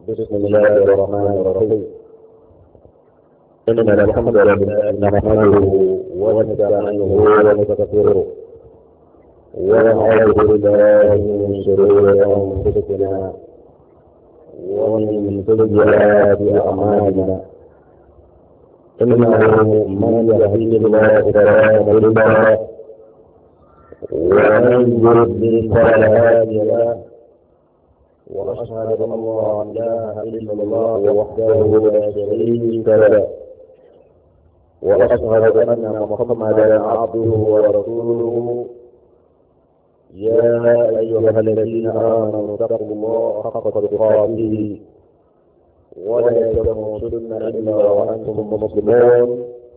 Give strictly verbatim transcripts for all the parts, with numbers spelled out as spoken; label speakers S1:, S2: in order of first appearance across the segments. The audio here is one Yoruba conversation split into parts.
S1: بسم الله الرحمن الرحيم. إن الحمد لله نحمده ونستعينه ونستغفره ونعوذ بالله من شرور أنفسنا ومن سيئات أعمالنا. إنه من يهده الله فلا مضل له ومن يضلل فلا هادي له، وأشهد أن لا إله إلا الله وحده لا شريك له، وأشهد أن محمدا عبده ورسوله. يا أيها الذين آمنوا اتقوا الله حق تقاته ولا تموتن إلا وأنتم مسلمون.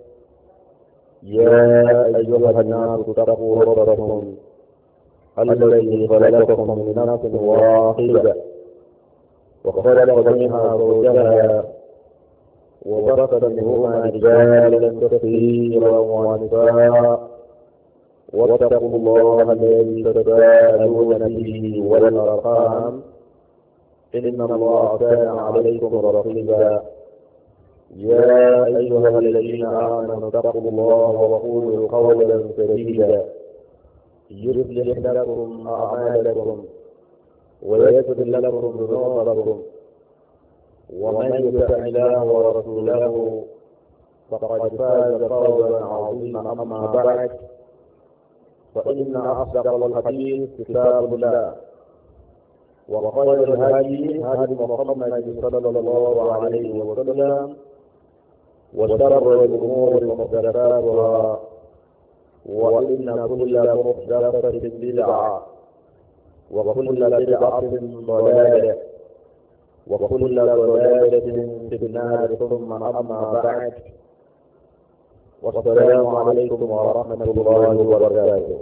S1: يا أيها الناس اتقوا ربكم الذي خلقكم من نفس واحدة وخلق منها زوجها وبث منهما رجالا كثيرا ونساء، واتقوا الله الذي تساءلون به والأرحام إن الله كان عليكم رقيبا. يا أيها الذين آمنوا اتقوا الله وقولوا قولا سديدا يصلح لكم أعمالكم ويغفر لكم ذنوبكم، ومن يطع الله ورسوله فقد فاز فوزا عظيما. أما بعد، فإن أصدق الحديث كتاب الله، وخير الهدي هدي محمد صلى الله عليه وسلم، وشر الأمور محدثاتها، وإن كل محدثة بدعة، وكل بدعة ضلالة، وكل ضلالة في النار. ثم أما بعد، والسلام عليكم ورحمة الله وبركاته.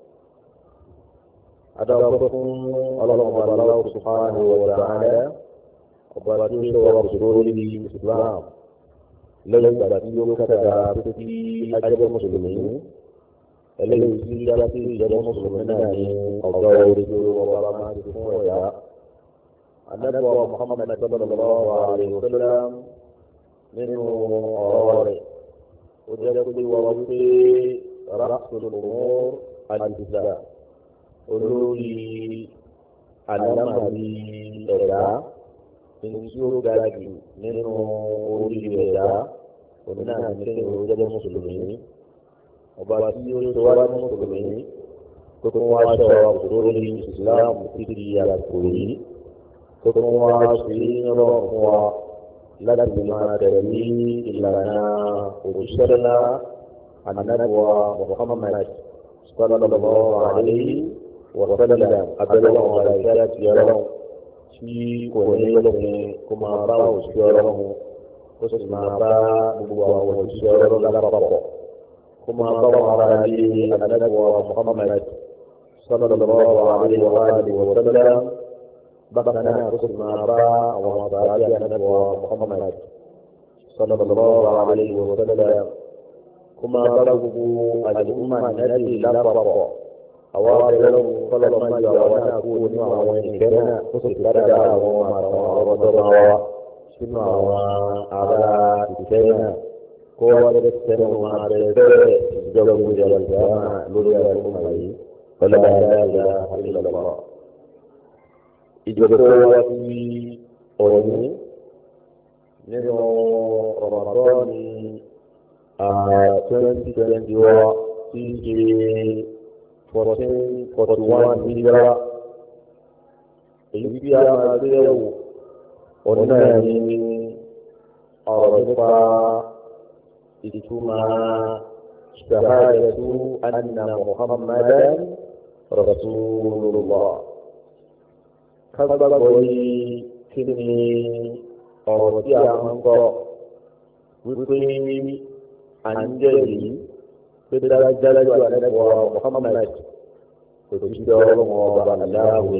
S1: أدعوكم الله سبحانه وتعالى وبركاته ورسوله الإسلام ليس بيوك كذابتي أجر المسلمين الذي يجب أجر المسلمين الضوء وبركاته ويا النبي محمد صلى الله عليه وسلم منه أراري وجدت ووفي رأس الأمور الإسلام olórí alámàrí ẹ̀dá tí ó ga jù nínú orí ẹ̀dá onínáà ní kí ó jẹ́ mùsùlùmí. ọba tí ó ṣe wá ní mùsùlùmí tó tún wá ṣe ọ̀rọ̀ lórí ìsìláàmù títí àsìkò yìí, tó tún wá sí rọrùn fún wa láti máa tẹ̀lé ìlànà òṣìṣẹ́ ńlá ànábì Muhammad sallallahu alaihi وسلم. أبلغ ملائكات يرون في كونهم كما باو سيرون كما باو وسيرون لبابا كما باو على النبي محمد صلى الله عليه وآله وسلم بقنا كما باو وصحابي النبي محمد صلى الله عليه وسلم كما باو الأمة التي لبابا àwọn ọlọ́run kọ́lọ́ máa yọ àwọn náà kú nínú àwọn ìkẹ́ náà ó sì dáadáa àwọn àtàwọn ọ̀rọ̀ tó máa wá sínú àwọn ará ìkẹ́ náà kó wá lè tẹnu máa bẹ̀rẹ̀ bẹ́ẹ̀ ìjọba ìjọba ìjọba lórí ẹ̀rọ ìmọ̀ yìí ọlọ́ba ìlà àìlọ́lọ́. ìjọba tó wá sí òní nínú ọ̀rọ̀ ní twenty twenty one tí ṣe fourteen forty one hijra. èyí tí a máa gbé ẹ̀wò ọ̀nà ní ọ̀rọ̀ nípa ìtumọ̀ shahadatu anna Muhammadan rasulullah. kágbàgbọ́ yìí kí ni ọ̀rọ̀ tí a máa ń gbọ́ wípé à ń jẹ́ yìí pé dáradára àdẹ́gbọ́ Muhammad kò tí jọ ọlọ́mọ ọba aláwọ̀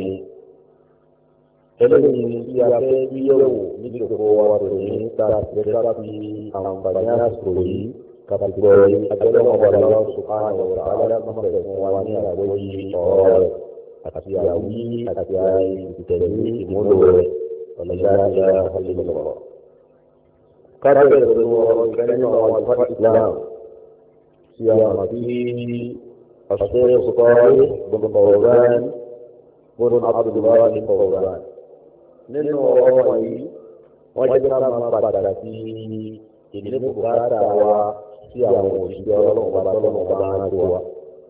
S1: eléyìí tí a fẹ́ bí yẹ̀wò níbi ìkókó wa tó ní ta ìrẹsà fi àǹfààní àsìkò yìí kàtàkùrọ̀ àjọyọ̀ ọba aláwọ̀ subhanahu wa ta'ala mọ̀fẹ́ fún wa ní àgbóyí ọ̀rọ̀ rẹ̀ àti àwí àti ìtẹ̀lé ìmúlò rẹ̀ ولا لا إله إلا الله. قبل الظهور كان وظيفة الإسلام سيما في الشيخ صالح بن فوزان بن عبد الله بن فوزان nínú ọ̀rọ̀ yìí wọ́n jẹ́ ká máa pàtàkì ìdílé bùkátà wa sí àwọn òṣìṣẹ́ ọlọ́run bá tọ́lọ́run bá ń tó wa.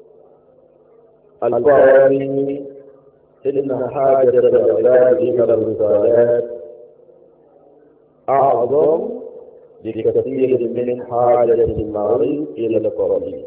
S1: àlùfáà ní إن حاجة العباد إلى الرسالات أعظم بكثير من حاجة المريض إلى الطبيب.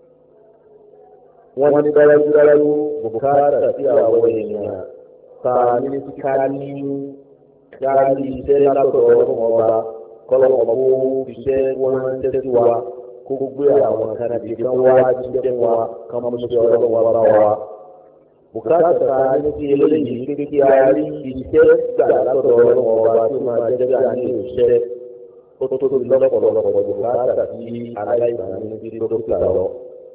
S1: ونبذل بكاتة أولنا ثاني كاني كاني سنة تورموبا كلامو بشيء وانتسوا كوبيا وكانت كوا كما مسؤول وراوا bùkátà ta ní kí eléyìí kékeré ayé iṣẹ́ gbà látọ̀dọ̀ ọlọ́run ọba tí ó máa jẹ́ bí a ní òṣìṣẹ́ ó tó tóbi lọ́pọ̀lọpọ̀ bùkátà tí aláìsàn ní bí dókítà lọ.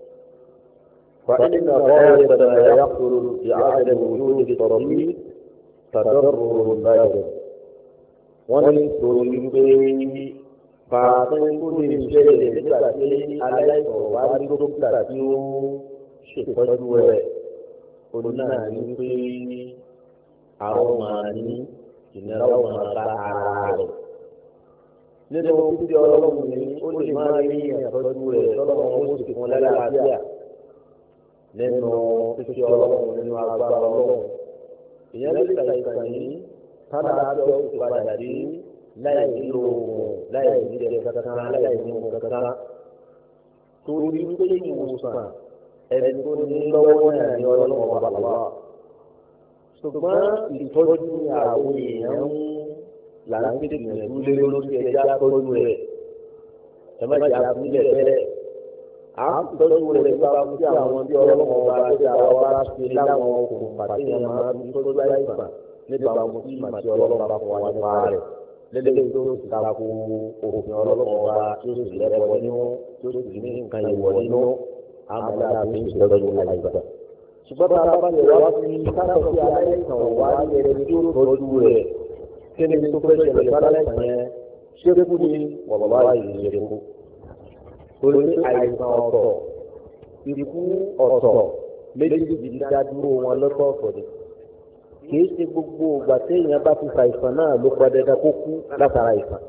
S1: فإن غاية ما يحصل بعدم وجود الطبيب تضرر البدن. wọ́n ní torí pé pàápàá tó lè ṣẹlẹ̀ nígbà tí aláìsàn wá rí dókítà tí ó ṣètọ́jú rẹ̀. Olùnáà ní pé àwọn máa ní ìnira máa bá ara rẹ̀. Nínú títí ọlọ́run ní ó lè máa rí ìyàtọ́jú rẹ̀ lọ́lọ́run ó sì fún lálàáfíà. Nínú títí ọlọ́run nínú agbára ọlọ́run. Ìyẹn lè ṣàìsàn yìí tábà tó ti padà dé láì nílò oògùn láì nílò kankan láì nílò kankan. Torí pé ìwòsàn ẹni tó ní lọ́wọ́ náà ní ọlọ́run ọba àlá. ṣùgbọ́n ìtọ́jú àwọn èèyàn ń là ń gbé gbìyànjú lé lórí ẹja tọ́jú rẹ̀. ẹ má jẹ́ àkúnlẹ̀ bẹ́ẹ̀. à ń tọ́jú rẹ̀ nípa sí àwọn bí ọlọ́run ọba àti àwọn bá ṣe láwọn okùn pàtẹ́ yẹn máa ń tọ́jú àìsàn nípa àwọn tí màtí ọlọ́run ọba fún wa nípa rẹ̀. lẹ́lẹ́gbẹ̀ẹ́ tó ti tako òfin ọlọ́run ọba tó sì lẹ́kọ̀ọ́ nínú tó sì ní nǹkan ìwọ̀ nínú àmàlà àti ìṣòro àìsàn. ṣùgbọ́n tá a bá lè wá sí káàkiri sí aláìsàn wá ní ẹni tí ó tọ́jú rẹ̀ kí ni tó fẹ́ ṣẹlẹ̀ sáláìsàn yẹn ṣé kú ni wàbá yìí ṣe kú. torí àìsàn ọ̀tọ̀ ikú ọ̀tọ̀ méjì ti dá dúró wọn lọ́tọ̀ọ̀tọ̀ ni. kìí ṣe gbogbo ìgbà téèyàn bá ti ṣàìsàn náà ló pa dandan kó kú látara àìsàn.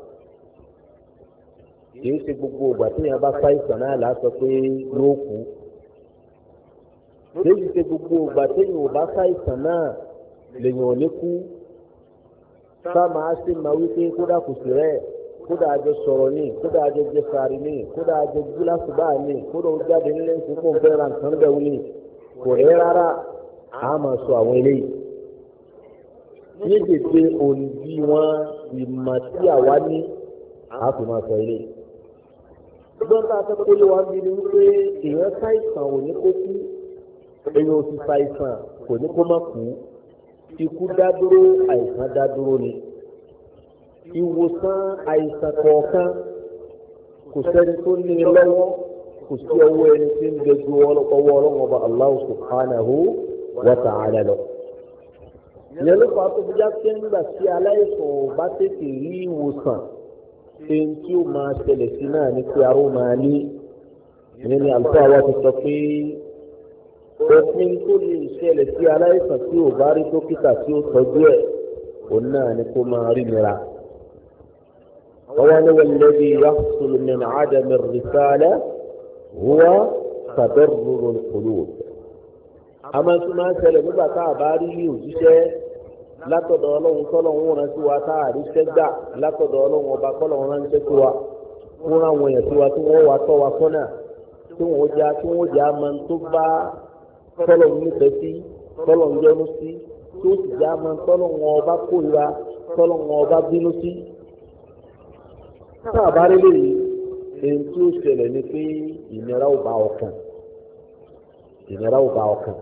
S1: kìí ṣe gbogbo ìgbà téèyàn bá ṣàìsàn náà láṣọ pé ló kú. kìí ṣe gbogbo ìgbà téèyàn ò bá ṣàìsàn náà lèèyàn ò ní kú. sá máa ṣe máa wí pé kódà kò sí rẹ̀ kódà àjọ sọ̀rọ̀ ní kódà àjọ jẹ sàárì ní kódà àjọ gíláàsì báà ní kódà ó jáde nílé ìsìnkú fẹ́ ra nǹkan bẹ́ẹ̀ ní kò rẹ́ rárá a máa sọ àwọn eléyìí. ní tètè òǹdí wọn ìmọ̀ tí àwa ní a fi máa sọ eléyìí. ṣùgbọ́n tá a fẹ́ kó lé wa ń bi ni wípé èèyàn ṣàìsàn ò ní kó kú èèyàn ò sì ṣàìsàn kò ní kó má kú ikú dá dúró àìsàn dá dúró ni. ìwòsàn àìsàn kọ̀ọ̀kan kò sẹ́ni tó ní lọ́wọ́ kò sí ọwọ́ ẹni tí ń bẹ ju ọwọ́ ọlọ́run ọba Allah subhanahu wa ta'ala lọ. ìyẹn ló fà á tó fi já pé nígbà tí aláìsàn ò bá tètè rí ìwòsàn ṣe ń tí ó máa ṣẹlẹ̀ sí náà ní pé aró máa ní. ìyẹn ni àlùfáà wa ti sọ pé òfin tó lè ṣẹlẹ̀ sí aláìsàn tí ò bá rí dókítà tí ó tọ́jú ẹ̀ òun náà ni kó máa rí nira. وهو الذي يحصل من عدم الرسالة هو تضرر القلوب. أما سمع سلم بقى باري وجيشه لا تدولون كلهم ونسوا تاري شجع لا تدولون وبقولون ونسوا كنا ويسوا تو واتوا كنا تو وجا تو وجا من تبا كلهم نفسي كلهم جنسي تو جا من كلهم وبقولا كلهم وببنسي. tá a bá rí léyìí èyí tí ó ṣẹlẹ̀ ni pé ìnira ò bá ọkàn ìnira ò bá ọkàn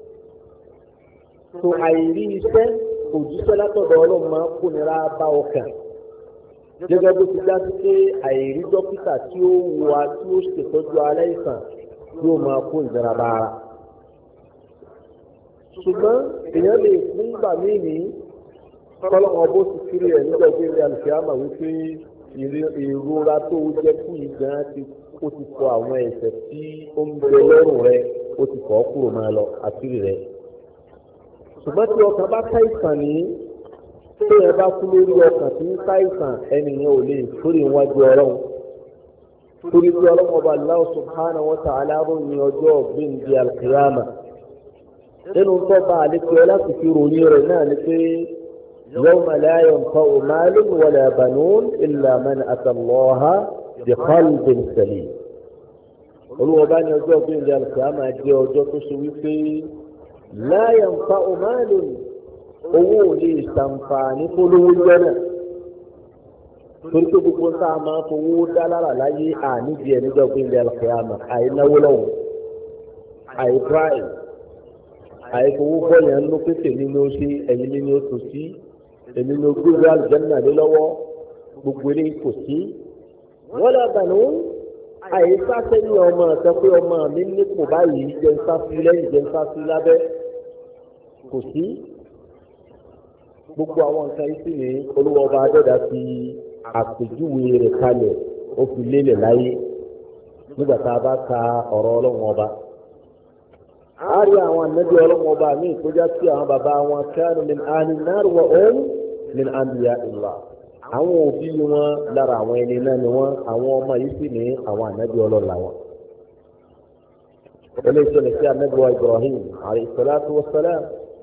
S1: tó àìrí iṣẹ́ òjíṣẹ́ látọ̀dọ̀ ọlọ́run máa ń kó nira bá ọkàn gẹ́gẹ́ bó ti dá sí pé àìrí dókítà tí ó wà tí ó ṣètọ́jú aláìsàn yóò máa kó ìnira bá ara ṣùgbọ́n èèyàn lè fún ìgbà míì ní kọ́lọ́wọ́ bó ti kiri ẹ̀ nígbà pé ní alùpùpù wípé ìrora tó jẹ́ fún ìgbà tí ó ti kọ àwọn ẹ̀ṣẹ̀ tí ó ń bẹ lọ́rùn rẹ̀ ó ti kọ́ kúrò máa lọ àṣírí rẹ̀. ṣùgbọ́n tí ọkàn bá ṣàìsàn ní tí ẹ bá kú lórí ọkàn tí ń ṣàìsàn ẹnìyàn ò lè sórí iwájú ọlọ́run torí pé ọlọ́run ọba Allah subhanahu wa ta'ala ní ọjọ́ gbẹ̀ǹdì alqiyama nínú tó bá àlékè láti fi ròyìn rẹ̀ náà ni pé yawma la yanfa'u malun wala banun illa man ata Allaha bi qalbin salim. olùwọ́ba ní ọjọ́ gbẹ̀ǹdì alqiyama jẹ́ ọjọ́ tó ṣe wípé la yanfa'u malun owó ò lè ṣàǹfààní polówó jẹ́nà torí pé gbogbo ń tá a máa fowó dá lára láyé àníbi ẹ̀ níjọ́ gbẹ̀ǹdì alqiyama àìnáwó lọ́wọ́ àìpráì àìfowó bọ́yàn ló pèsè nínú ṣe ẹ̀yìn nínú oṣù sí èmi ní gbogbo àlùjànnà lé lọ́wọ́ gbogbo eléyìí kò sí. wọ́n lọ bànú àyíká sẹ́yìn ọmọ sọ pé ọmọ mi nípò báyìí jẹ́ ń sáfì lẹ́yìn jẹ́ ń sáfì lábẹ́ kò sí. gbogbo àwọn nǹkan yìí sì ní olúwa ọba adẹ́dá fi àpèjúwe rẹ̀ kalẹ̀ ó fi lélẹ̀ láyé nígbà tá a bá ka ọ̀rọ̀ ọlọ́run ọba. a rí àwọn ànábì ọlọ́run ọba ní ìkójá sí àwọn bàbá wọn kanu min ahli nar wa hum min anbiya illah. àwọn òbí wọn lára àwọn ẹni náà ni wọn àwọn ọmọ yìí sì ní àwọn ànábì ọlọ́run làwọn. eléyìí ṣẹlẹ̀ sí ànábì wa Ibrahim alayhi salatu wa salam.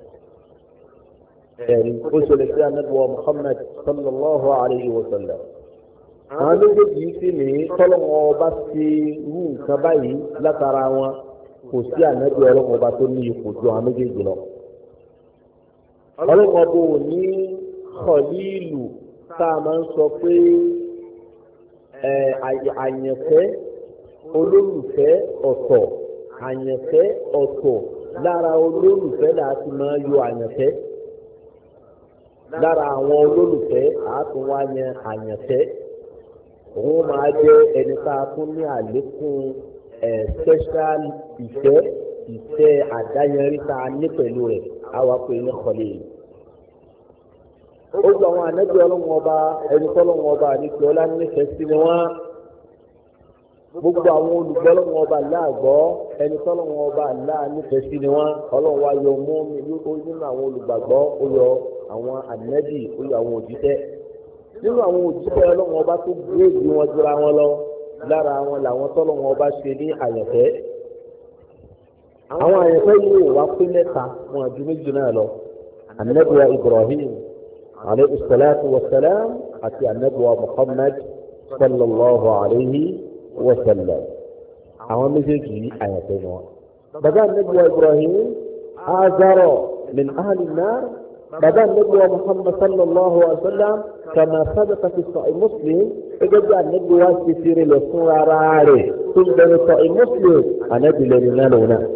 S1: ẹ̀rí ó ṣẹlẹ̀ sí ànábì wa Muhammad sallallahu alayhi wa sallam. àwọn méjèèjì yìí sì ní tọ́lọ́wọ́ ọba ti rú nǹkan báyìí látara wọn kò sí ànábì ọlọ́run ọba tó ní ipò ju àwọn méjèèjì lọ. ọlọ́run ọba ò ní kọ̀líìlù tá a máa ń sọ pé àyànfẹ́ olólùfẹ́ ọ̀tọ̀ àyànfẹ́ ọ̀tọ̀ lára olólùfẹ́ láti máa yọ àyànfẹ́ lára àwọn olólùfẹ́ àátúnwá yan àyànfẹ́ òun máa jẹ́ ẹni tá a tún ní àlékún special ìfẹ́ ìfẹ́ àdáyẹrí tá a ní pẹ̀lú rẹ̀ àwa pé ní khalil. ó gba àwọn ànábì ọlọ́run ọba ẹni tọ́lọ́run ọba àdìsí ọlá nífẹ̀ẹ́ sí ni wọ́n. gbogbo àwọn olùgbọ́ ọlọ́run ọba láàgbọ́ ẹni tọ́lọ́run ọba láà nífẹ̀ẹ́ sí ni wọ́n. ọlọ́run wa yọ mú nínú àwọn olùgbàgbọ́ ó yọ àwọn ànábì ó yọ àwọn òjíṣẹ́. nínú àwọn òjíṣẹ́ ọlọ́run ọba tó gbé ìdí wọn jura wọn lọ lára àwọn làwọn tọ́lọ́wọ́n ọba ṣe ní àyànfẹ́. àwọn àyànfẹ́ yìí wá pé mẹ́ta wọn àti méjì náà lọ. anabiwa Ibrahim alayhi salatu wa salam àti anabiwa Muhammad sallallahu alayhi wa sallam. àwọn méjèèjì àyànfẹ́ ni wọn. bàbá anabiwa Ibrahim azaro min ahli nar. bàbá anabiwa Muhammad sallallahu alayhi wa sallam kama sabata fi sahih Muslim. gẹ́gẹ́ bí ànábì wá ṣe fi rẹ̀ lọ fún ara rẹ̀ tó ń bẹ̀rẹ̀ sọ ìmọ̀sílẹ̀ ànábì lẹ́nu náà lòun náà.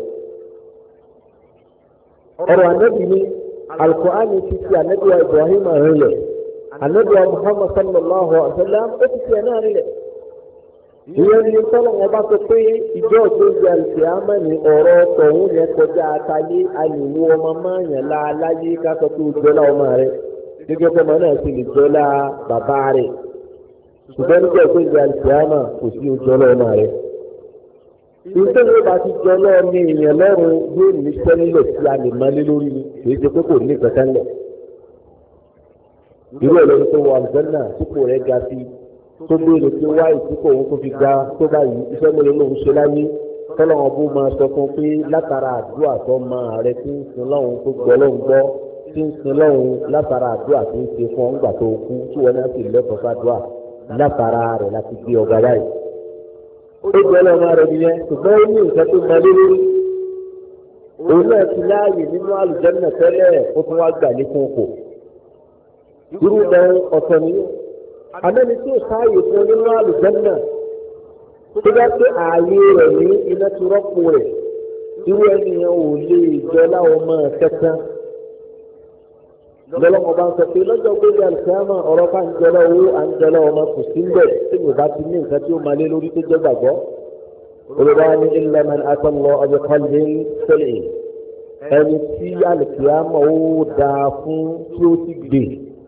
S1: ọ̀rọ̀ ànábì ní Al-Qur'ani ti ti ànábì wa Ibrahim rinlẹ̀ ànábì wa Muhammad sallallahu alaihi wa sallam ó ti tiẹ̀ náà rinlẹ̀. ìyẹn ní sọ́nà wọn bá sọ pé ìjọ tó di àlùkìyámà ní ọ̀rọ̀ tọ̀hún yẹn kọjá àtàlẹ́ àlèwò ọmọ máa yàn láàláyé ká sọ pé ó jọlá ọmọ rẹ̀ gẹ́gẹ́ bí ọmọ náà sì lè jọlá bàbá rẹ̀. ṣùgbọ́n nígbà pé ìgbà ìṣẹ́yàmà kò sí ojú ọlọ́ọ̀nà rẹ̀. ìṣe ló bá ti jọ lọ́ọ̀ ní èèyàn lọ́rùn yóò ní sẹ́lẹ̀ tí a lè máa lé lórí ni kì í ṣe pé kò ní ìkẹ̀kẹ́ ńlẹ̀. irú ẹ̀lẹ́ni tó wọ àlùfẹ́nà sípò rẹ̀ ga sí tó béèrè pé wá ìsìnkú òun tó fi ga tó báyìí iṣẹ́ mélòó lòun ṣe láyé tọ́lọ́wọ́n bó máa sọ fún pé látara àdúrà tó máa rẹ tí ń sin lọ́hùn tó gbọ́ lọ́hùn gbọ́ tí ń sin lọ́hùn látara àdúrà tó ń ṣe fún ọ̀ngbà tó kú tí wọ́n náà sì lẹ́tọ̀ọ́ fàdúrà látara rẹ̀ láti gbé ọba báyìí. ó jẹ́ ọlọ́mọ rẹ̀ nìyẹn ṣùgbọ́n ó ní nǹkan tó mọ lórí. òun náà ti láàyè nínú àlùjànnà tẹ́lẹ̀ ó tún wá gbà ní kókò. irú náà ọ̀tọ̀ nìyẹn. àmẹ́ni tí ò sáàyè fún nínú àlùjànnà tó bá pé ààyè rẹ̀ ní iná ti rọ́pò rẹ̀ irú ẹnìyẹn ò lè jọ láwọn ọmọ kẹta. lọ́lọ́mọ bá ń sọ pé lọ́jọ́ gbélé àlùkìyámà ọ̀rọ̀ bá ń jẹlọ owó à ń jẹlọ ọmọ kò sí ń bẹ̀ tí mo bá ti ní nǹkan tí ó máa lé lórí tó jẹ́ gbàgbọ́. olùbá ní illa man ata Allah bi qalbin salim. ẹni tí àlùkìyámà ó dáa fún tí ó ti gbè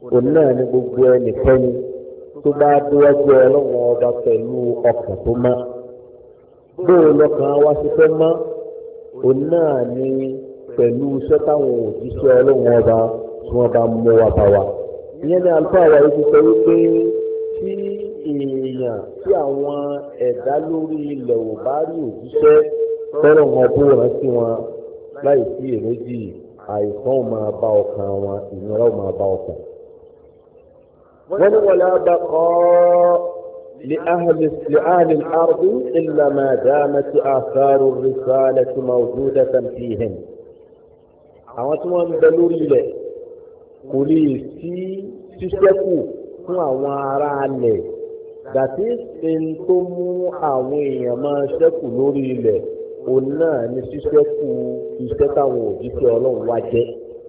S1: òun náà ni gbogbo ẹnikẹ́ni tó bá dúwájú ọlọ́run ọba pẹ̀lú ọkàn tó mọ́ bóun lọ́kàn wá sí fẹ́ mọ́ òun náà ni pẹ̀lú iṣẹ́ táwọn òjíṣẹ́ ọlọ́run ọba tí wọ́n bá mú wa bá wa. ìyẹn ní àlùfáà wa yìí ti sọ wípé tí èèyàn tí àwọn ẹ̀dá lórí ilẹ̀ ò bá rí òjíṣẹ́ fẹ́ràn wọn bó rántí wọn láì sí èrèjì àìsàn ò máa bá ọkàn wọn ìnira ò máa bá ọkàn. wọ́n ní wala baqa li ahli li ahli al-ard illa ma damat atharu ar-risalati mawjudatan fihim. àwọn tí wọ́n ń bẹ lórí ilẹ̀ kò lè sí ṣíṣẹ́kù fún àwọn ará alẹ̀ gàtí ẹni tó mú àwọn èèyàn máa ṣẹ́kù lórí ilẹ̀ òun náà ní ṣíṣẹ́kù iṣẹ́ táwọn òjíṣẹ́ ọlọ́run wá jẹ́.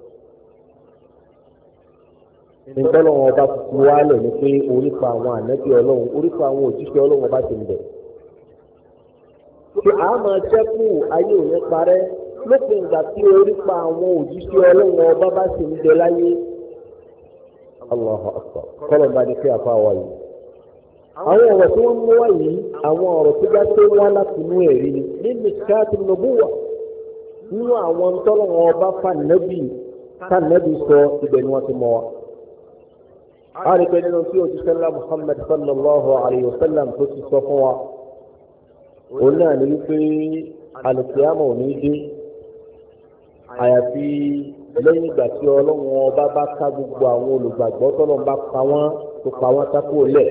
S1: ìtọ́lọ́wọ́n ọba tuntun wálẹ̀ ni pé orípa àwọn ànábì ọlọ́run orípa àwọn òjíṣẹ́ ọlọ́run ọba ti ń bẹ̀. ṣé àá máa ṣẹ́kù ayé òní parẹ́ lópin ìgbà tí orípa àwọn òjíṣẹ́ ọlọ́run ọba bá sì ń bẹ láyé. Allahu akbar kọ́lọ̀ bá ní pé àfa wa yìí. àwọn ọ̀rọ̀ tí wọ́n mú wá yìí àwọn ọ̀rọ̀ tó bá tó wá láti inú ẹ̀rí ni nínú káàtì nubuwa nínú àwọn tọ́lọ́wọ́n ọba fànẹ́bì fànẹ́bì sọ ibẹ̀ ni wọ́n ti mọ́ wa. a rí pé nínú tí òjíṣẹ́ ńlá Muhammad sallallahu alayhi wa sallam tó ti sọ fún wa òun náà ní wípé alùpùpù ò ní dé àyàfi lẹ́yìn ìgbà tí ọlọ́run ọba bá ká gbogbo àwọn olùgbàgbọ́ tọ́lọ́run bá pa wọ́n tó pa wọ́n sákò lẹ̀.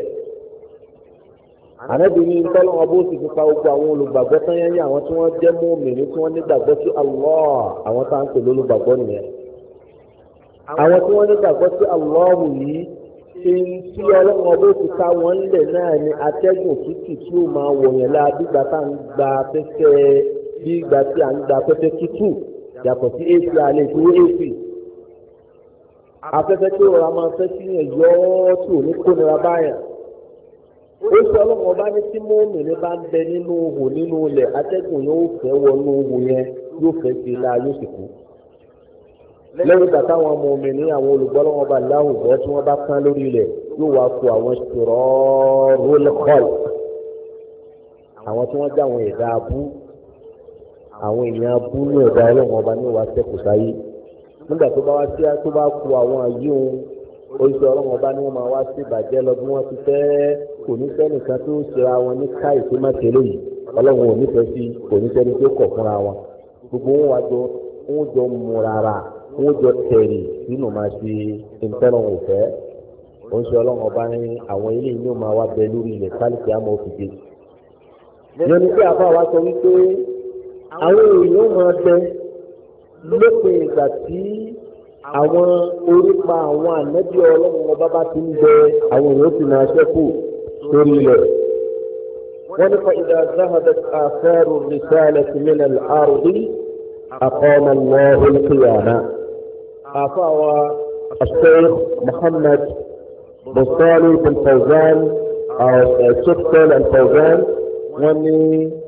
S1: ànábì ní tọ́lọ́run ọba ó sì fi pa gbogbo àwọn olùgbàgbọ́ tán yẹn ní àwọn tí wọ́n jẹ́ mùmínì tí wọ́n nígbàgbọ́ sí Allah àwọn tá à ń pè lólùgbàgbọ́ nìyẹn. àwọn tí wọ́n nígbàgbọ́ sí Allah yìí ṣe ń tí ọlọ́run ọba ó fi ká wọ́n lẹ̀ náà ní atẹ́gùn tútù tí ó máa wọ̀nyẹn lá bí ìgbà tá à ń gba afẹ́fẹ́ bí ìgbà tí à ń gba afẹ́fẹ́ tútù yàtọ̀ sí ac alẹ́ tó ac afẹ́fẹ́ tí òòrùn máa fẹ́ sí yẹn yọ ọ́ tí ò ní kó nira báyà. ó sọ ọlọ́run ọba ní tí mọ́ọ̀mì ní bá ń bẹ nínú ihò nínú ilẹ̀ atẹ́gùn yóò fẹ́ wọnú ihò yẹn yóò fẹ́ sí i la yóò sì kú. lẹ́yìn ìgbà táwọn ọmọ omi ní àwọn olùgbọ́lọ́wọ́ ọba láwùjọ tí wọ́n bá kán lórí ilẹ̀ yóò wá kó àwọn ṣòro rólẹ́kọ́ọ̀lù àwọn tí wọ́n já àwọn ẹ̀dá abú àwọn èèyàn abú ní ẹ̀dá ọlọ́run ọba ní wàá sẹ́kù sáyé nígbà tó bá wá sí tó bá ku àwọn àyè òun oríṣi ọlọ́run ọba ní wọ́n máa wá sí ìbàjẹ́ lọ bí wọ́n ti fẹ́ kò ní sẹ́nìkan tó ń ṣe ara wọn ní káì tó má tẹ̀lé yìí ọlọ́run ò nífẹ̀ẹ́ sí kò ní sẹ́ni tó kọ̀ fúnra wọn gbogbo wọn wá jọ wọn jọ mú rárá wọn jọ tẹ̀rì nínú máa ṣe ìtẹ́ràn òfẹ́ oríṣi ọlọ́run ọba ní àwọn ilé ìní ò máa wá bẹ lórí ilẹ̀ kálíkì àmọ́ òfìdé yẹn ni pé àbá wa sọ wípé àwọn èèyàn máa bẹ lópin ìgbà tí àwọn orípa àwọn ànábì ọlọ́run ọba bá ti ń bẹ àwọn èèyàn sì máa ṣẹ́kù sórí ilẹ̀. wọ́n ní فإذا ذهبت آثار الرسالة من الأرض أقام الله القيامة. àfáà الشيخ محمد بن صالح بن فوزان أو الشيخ صالح الفوزان wọ́n ní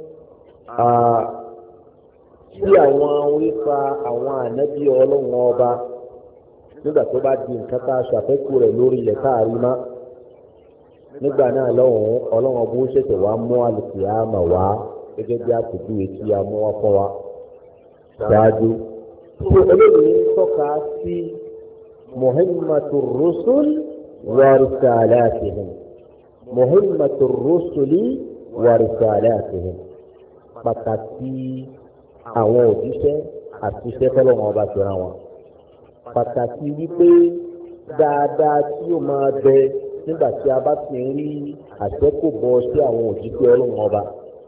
S1: tí àwọn orípa àwọn ànábì ọlọ́run ọba nígbà tó bá di nǹkan tá a ṣàfẹ́kù rẹ̀ lórí ilẹ̀ káàrí má nígbà náà lọ́hùn-ún ọlọ́run ọba ó ṣẹ̀ṣẹ̀ wá mú àlùkìyámà wá gẹ́gẹ́ bí àpèjúwe tí a mú wá fún wa ṣáájú. tó eléyìí ń tọ́ka sí muhimmatu rusul wa risalatihim muhimmatu rusuli wa risalatihim pàtàkì àwọn òjíṣẹ́ àti iṣẹ́ tọ́lọ́wọ́n ọba ti rán wọn. pàtàkì wípé dáadáa tí ó máa bẹ nígbà tí a bá ti ń rí àṣẹ́kùbọ̀ sí àwọn òjíṣẹ́ ọlọ́wọ́n ọba.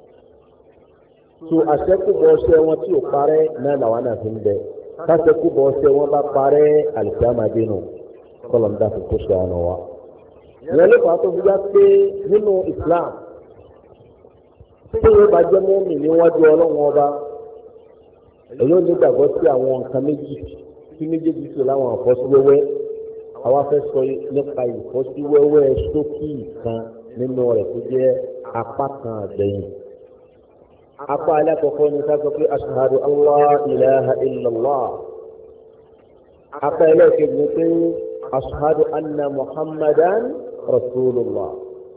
S1: so àṣẹ́kùbọ̀ ṣẹ́ wọn tí ò parẹ́ náà làwọn náà fi ń bẹ. káṣẹ́kùbọ̀ ṣẹ́ wọn bá parẹ́ àlùkìyámà nù kọ́lọ̀ ń dáfi kó ṣe àná wa. ìyẹn ló fà á tó fi já pé nínú Islam tí yóò bá jẹ́ mọ́mì níwájú ọlọ́wọ́n ọba èyí ò ní gbàgbọ́ sí àwọn nǹkan méjì tí méjèèjì tó láwọn àfọ́síwẹ́wẹ́ àwa fẹ́ sọ nípa ìfọ́síwẹ́wẹ́ ṣókí kan nínú rẹ̀ tó jẹ́ apá kan àgbẹ̀yìn. apá alákọ̀ọ́kọ́ ni ká sọ pé ashhadu Allah ilaha illallah. apá ẹlẹ́ẹ̀kejì ni pé ashhadu anna muhammadan rasulullah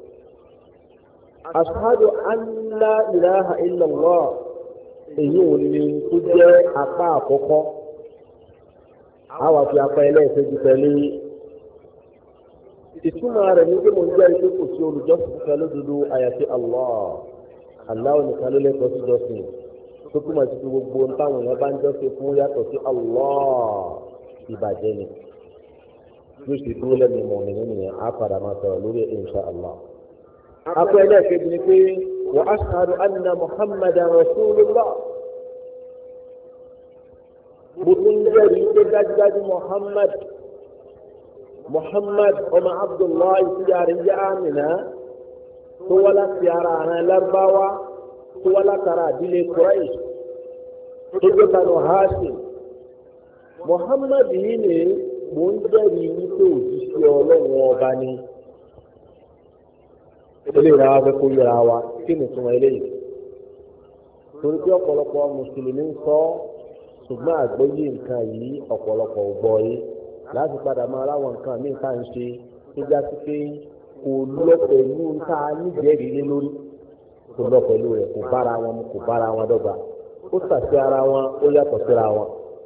S1: ashhadu anna ilaha illallah èyí ò ní tó jẹ́ apá àkọ́kọ́ àwọn àti apá ẹlẹ́ẹ̀kejì pẹ̀lú ìtumọ̀ rẹ̀ ní pé mo ń jẹ́ ipé kò sí olùjọ́sìn kan lódodo àyàfi Allah Allah nìkan ló lẹ́tọ̀ọ́ sí jọ́sìn tó túmọ̀ sí gbogbo táwọn èèyàn bá ń jọ́sìn fún yàtọ̀ sí Allah ìbàjẹ́ ni yóò ṣe dúró lẹ́nu ìmọ̀ nínú nìyẹn á padà máa sọ̀rọ̀ lórí insha Allah. apá ẹlẹ́ẹ̀kejì ni pé wa ashhadu anna muhammadan rasulullah mo tún jẹ́rìí pé dájúdájú muhammad muhammad ọmọ abdullahi tí a rí yá àmìnà tó wá láti ara àrùn lárúbáwá tó wá látara àdílé quraish tó gbé banu hashim muhammad yìí ni mo ń jẹ́rìí wípé òjíṣẹ́ ọlọ́run ọba ni eléyìí náà wá fẹ́ kó yẹra wa kí ni ìtumọ̀ eléyìí torí pé ọ̀pọ̀lọpọ̀ mùsùlùmí ń sọ ṣùgbọ́n àgbọ́yé nǹkan yìí ọ̀pọ̀lọpọ̀ ò gbọ́ yìí láti padà máa láwọn nǹkan míì ká ń ṣe tó já sí pé kò lọ pẹ̀lú nǹka níjẹ́rìí lé lórí kò lọ pẹ̀lú rẹ̀ kò bára wọn kò bára wọn dọ́gba ó ṣàṣẹ ara wọn ó yàtọ̀ síra wọn.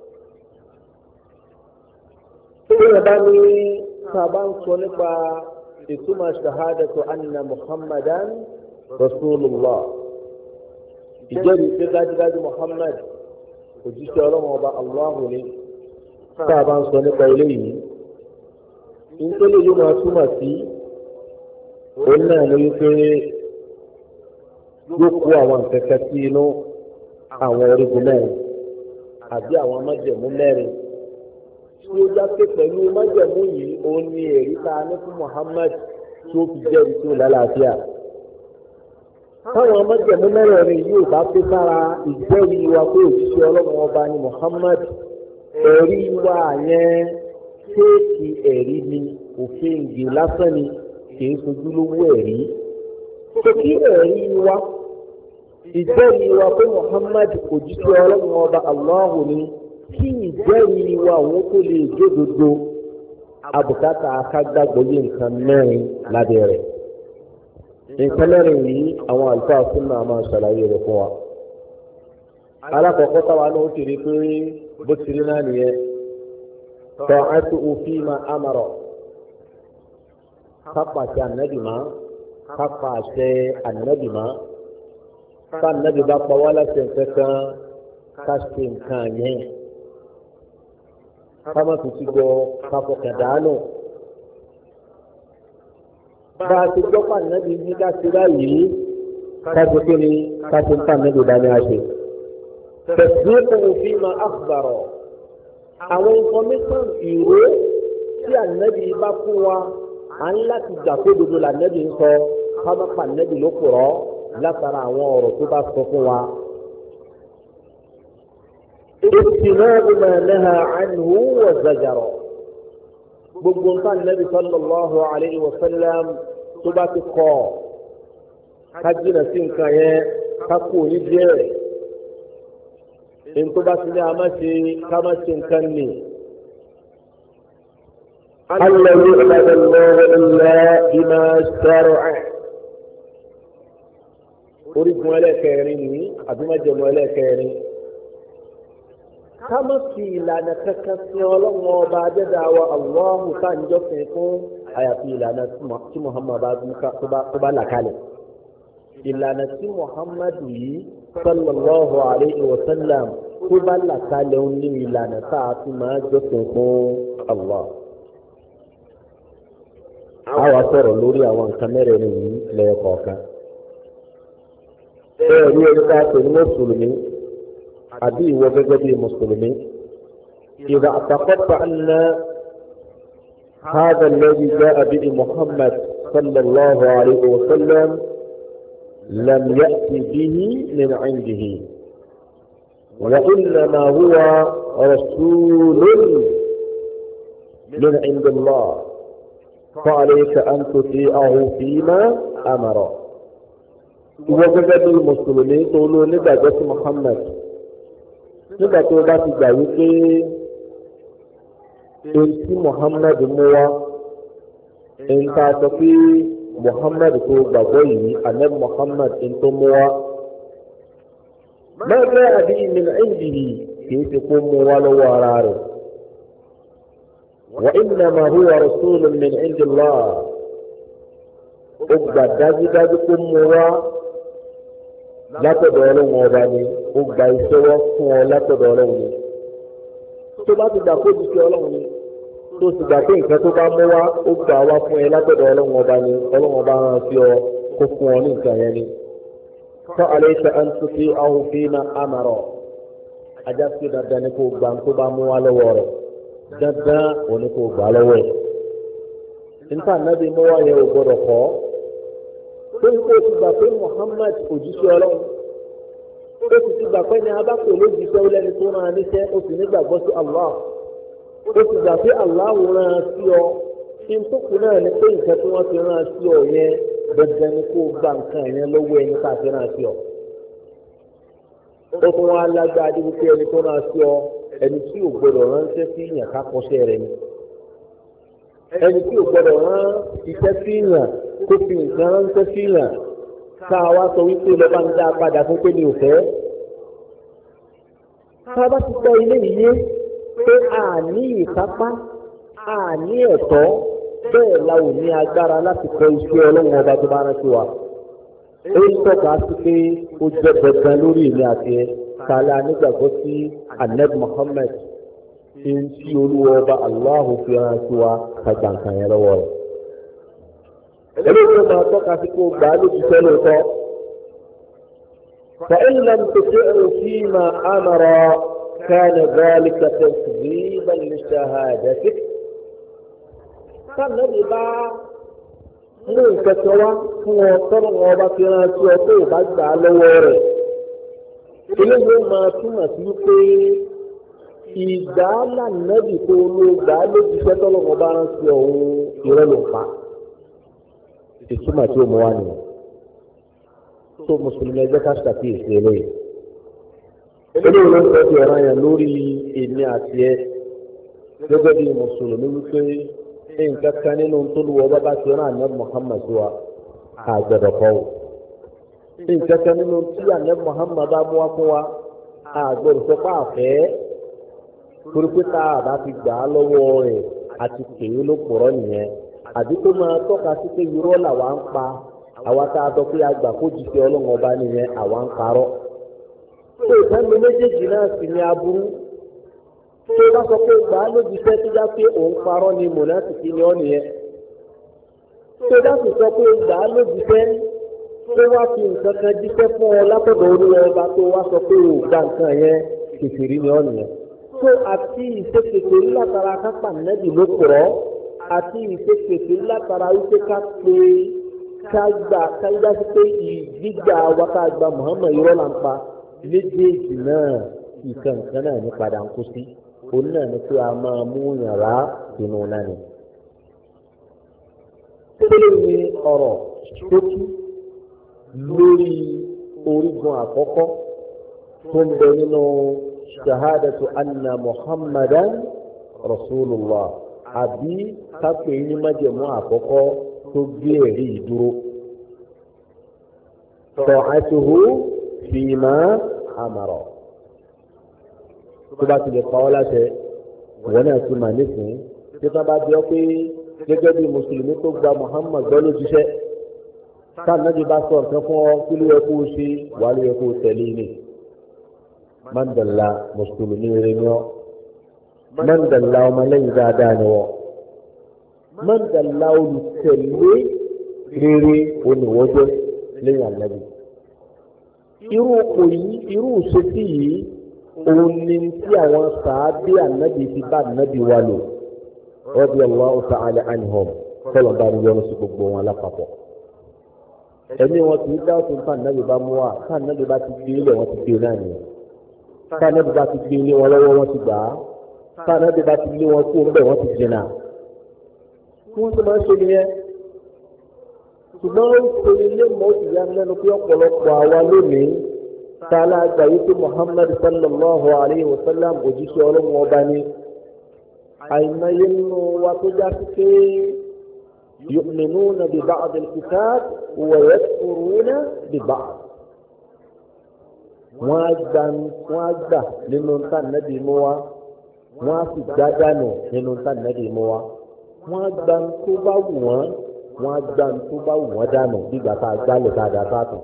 S1: tó yẹ bá ní ká bá ń sọ nípa ìtumọ̀ ṣahadatu anna muhammadan rasulullah ìjẹ́rìí pé dájúdájú muhammad òjíṣẹ́ ọlọ́run ọba allahu ni tá a bá ń sọ nípa eléyìí nítorí yóò máa túmọ̀ sí òun náà ló yí pé yóò kó àwọn kẹ̀kẹ́ sí inú àwọn orígun mẹ́rin àbí àwọn májẹ̀mú mẹ́rin tí ó jáde pẹ̀lú májẹ̀mú yìí òun ni èrí tá a ní fún muhammad tó fi jẹ́rìí tó lálàáfíà. táwọn májẹ̀mú mẹ́rin yóò bá pé sára ìjẹ́rìí wa pé òjíṣẹ́ ọlọ́run ọba ni muhammad ẹ̀rí wa yẹn kéèkì ẹ̀rí ni òfin ìgbè lásán ni kìí sojú lówó ẹ̀rí. kí ẹ̀rí wa ìjẹ́rìí wa pé muhammad òjíṣẹ́ ọlọ́run ọba allahu ni kí ìjẹ́rìí wa òun tó lè jódodo abùkátà akágbàgbọ́ yé nǹkan mẹ́rin lábẹ́ rẹ̀. nǹkan mẹ́rin yìí àwọn àlùfáà súnmọ́ àmọ́ ṣàlàyé rẹ̀ fún wa. alákọ̀ọ́kọ́ táwa náà ó ti rí pé bó ti rí náà nìyẹn ta'atuhu fima amara kápàṣẹ ànábì má kápàṣẹ ànábì má ká ànábì bá pa wá láṣẹ nǹkan kan ká ṣe nǹkan yẹn ká má fi ti gbọ́ ká fọkàn dànù. bá a ti gbọ́ pa ànábì ní ká ṣe báyìí ká ṣe kí ni ká ṣe ń pa ànábì dání àṣẹ. tasdiquhu fima akhbara àwọn information ìró tí ànábì bá fún wa à ń láti gbà pé dodo lànábì ń sọ ká má pa ànábì ló kùrọ̀ látara àwọn ọ̀rọ̀ tó bá sọ fún wa. اجتناب ما نهى عنه وزجر gbogbo nǹkan ànábì sallallahu alayhi wa sallam tó bá ti kọ̀ ká jìnnà sí nǹkan yẹn ká kú ní díẹ̀ èyí tó bá ti ní a má ṣe ká má ṣe nǹkan nì. alladhi ibada Allah illa bima shara'a orígun ẹlẹ́kẹrin ní àbí májẹ̀mú ẹlẹ́kẹrin ká má fi ìlànà kankan sí ọlọ́run ọba adẹ́dáwa Allahu sáàjọ́ fún fún àyàfi ìlànà tí Muhammad tó bá là kalẹ̀. ìlànà tí Muhammad yìí sallallahu alayhi wa sallam tó bá là kalẹ̀ ń ní ìlànà tá a fi máa jọ́sìn fún Allah. a wá sọ̀rọ̀ lórí àwọn nǹkan mẹ́rẹ̀ẹ̀rin yìí lẹ́ẹ̀kọ̀ọ̀kan. bẹ́ẹ̀ ni ẹni ká pè ní mùsùlùmí àbí ìwọ gẹ́gẹ́ bí mùsùlùmí. إذا اعتقدت أن هذا الذي جاء به محمد صلى الله عليه وسلم لم يأتي به من عنده وإنما هو رسول من عند الله فعليك أن تطيعه فيما أمر. وجد المسلمين يقولون لبعض محمد nígbà tó bá ti gbà wípé انت محمد موا انت تقي محمد تو بغوي انا محمد انت موا ما جاء به من عنده كيف يكون موا لو وراره وانما هو رسول من عند الله ọgbà dájúdájú kó mú wá látọ̀dọ̀ ọlọ́run ọba ni ó gba iṣẹ́ wá fún ọ látọ̀dọ̀ ọlọ́run ni tó bá ti gbà kó ti ṣe ọlọ́run ni tó ti gbà pé nǹkan tó bá mú wá ó gbà wá fún ẹ látọ̀dọ̀ ọlọ́run ọba ni ọlọ́run ọba rán sí ọ kó fún ọ ní nǹkan yẹn ni. fún àlẹ́ṣẹ́ àǹtí ahùnfin náà àmàrọ̀ ajá sí dandan ni kò gbà tó bá mú wá lọ́wọ́ rẹ̀ dandan òní kò gbà lọ́wọ́ ẹ̀. nípa nàbí mú wá yẹn ò gbọdọ̀ kọ́ lórí kó o ti gbà pé Muhammad òjíṣẹ́ ọlọ́run ó sì ti gbà pé ní abákò lójíṣẹ́ ó lẹ́ni tó rán níṣẹ́ ó sì nígbàgbọ́ sí Allah ó sì gbà pé Allah rán sí ọ ìtòkù náà ni pé nǹkan tí wọ́n ti rán sí ọ yẹn dandan ni kó o gba nǹkan yẹn lọ́wọ́ ẹni tá a ti rán sí ọ. ó tún wá lágbára dé wípé ẹni tó rán sí ọ ẹni tí ò gbọdọ̀ ránṣẹ́ sí ìyàn ká kọ́ṣẹ́ rẹ̀ ni ẹni tí ò gbọdọ̀ rán iṣẹ́ sí ìyàn kó fi nǹkan ránṣẹ́ sí ìyàn ká wá sọ wípé lọ́ba ń dá padà fún pé mi ò fẹ́. ká bá ti gbọ́ ilé yìí pé a ní ìkápá a ní ẹ̀tọ́ bẹ́ẹ̀ la ò ní agbára láti kọ iṣẹ́ ọlọ́run ọba tó bá rántí wa. ó ń tọ́ka sí pé ó jẹ́ dandan lórí èmi àti ẹ kálá nígbàgbọ́ sí Ànábì Muhammad tí ń tí olúwa ọba Allahu fi rántí wa kájà nǹkan yẹn lọ́wọ́ rẹ̀. eléyìí máa tọ́ka sí kó gbà á lójú sẹ́lẹ̀ tọ́. فإن لم تطعه فيما أمر كان ذلك تكذيبا لشهادتك. فالنبي بقى mú ìkẹsẹ̀ wá fún ọ tọ́lọ́ wọn ọba fi rántí ọ tó bá gbà á lọ́wọ́ rẹ̀. eléyìí máa túmọ̀ sí pé ìgbà lànàbì tó ló gbà á lójúṣẹ́ tọ́lọ́ wọn bá rántí ọ̀hún ìrẹ́ ló pa. ìtumọ̀ tí ó mú wá nìyẹn. tó mùsùlùmí ẹgbẹ́ ká ṣàkíyèsí eléyìí. eléyìí ló ń tọ́jú ọ̀ràn yẹn lórí èmi àti ẹ gẹ́gẹ́ bí mùsùlùmí wípé nǹkan kan nínú tó lu ọba bá ti rán Ànábì Muhammad wa àgbẹ̀dọ̀ kọ́ o. nǹkan kan nínú tí Ànábì Muhammad bá mú wá fún wa àgbẹ̀dọ̀ sọ pé àfẹ́ torí pé tá a bá ti gbà á lọ́wọ́ rẹ̀ àti kèé ló pọ̀rọ̀ nìyẹn àbí tó máa tọ́ka sí pé irọ́ làwa ń pa àwa tá a sọ pé àgbà kó jù sí ọlọ́run ọba nìyẹn àwa ń parọ́. tó ìtẹ́nu méjèèjì náà sì ní aburú tó bá sọ pé gbà á lójúṣẹ́ tó já pé òun parọ́ ni mùnáfíkí ni ọ́ nìyẹn. tó bá sì sọ pé gbà á lójúṣẹ́ tó wá fi nǹkan kan jíṣẹ́ fún ọ látọ̀dọ̀ olúwa ọba tó wá sọ pé ò gba nǹkan yẹn kèfèrí ni ọ́ nìyẹn. tó àti ìṣèkèké látara kápá nẹ́bì ló pọ̀ àti ìṣèkèké látara wípé ká pé ká gbà ká yá sí pé ìgbígbà wa ká gba Muhammad irọ́ là ń pa méjèèjì náà ìkànnì náà ní padà ń kó sí òun náà ni pé a máa mú yàrá sínú náà ni. Tẹ́lẹ̀ ni ọ̀rọ̀ ṣókí lórí orígun àkọ́kọ́ tó ń bẹ nínú shahadatu anna Muhammadan Rasulullah àbí kápẹ́ ní májẹ̀mú àkọ́kọ́ tó gbé ẹ̀rí ìdúró. Ta'atuhu fima amara. Tó bá ti lè pa ọ́ láṣẹ ìwọ náà ti mà nísìnyí tí wọ́n bá bí ọ pé gẹ́gẹ́ bí mùsùlùmí tó gba Muhammad gbọ́ lójúṣẹ́ táà náà ti bá sọ nǹkan fún ọ kí ló yẹ kó o ṣe wà ló yẹ kó o tẹ̀lé ní. Mandala mùsùlùmí rẹ ni ọ Mandala ọmọlẹ́yìn dáadáa ni wọ́n Mandala olùtẹ̀lé rere oníwọ́jọ́ lẹ́yìn ànábì. irú òkò yìí irú ìṣesí yìí òun ni tí àwọn sàábí ànábì ti bá ànábì wa lò radiyallahu ta'ala anhum kọ́lọ̀ bá ní yọnu sí gbogbo wọn lápapọ̀. ẹ̀mí wọn kì í dá òtún fún ànábì bá mú wa ká ànábì bá ti gbé ilé wọn ti gbé náà nìyẹn ká ànábì bá ti gbé ilé wọn lọ́wọ́ wọn ti gbà á ká ànábì bá ti lé wọn kó ń bẹ̀ wọ́n ti jìnnà. wọ́n ti máa ń ṣe nìyẹn ṣùgbọ́n ó ń ṣe ilé mọ́ ti yá lẹ́nu pé ọ̀pọ̀lọpọ̀ àwa lónìí tààlà àgbà yìí pé Muhammad sallallahu alayhi wa sallam òjíṣẹ́ ọlọ́run ọba ní àìmọye nínú wa tó já sí pé yu'minuna bi ba'd al-kitab wa yakfuruna bi ba'd. wọ́n á gbà wọ́n á gbà nínú nǹkan nàbì mú wa wọ́n á sì gbá dànù nínú nǹkan nàbì mú wa wọ́n á gbà tó bá wù wọ́n wọ́n á gbà tó bá wù wọ́n dànù nígbà tá a gbálẹ̀ tá a dà sáàtù.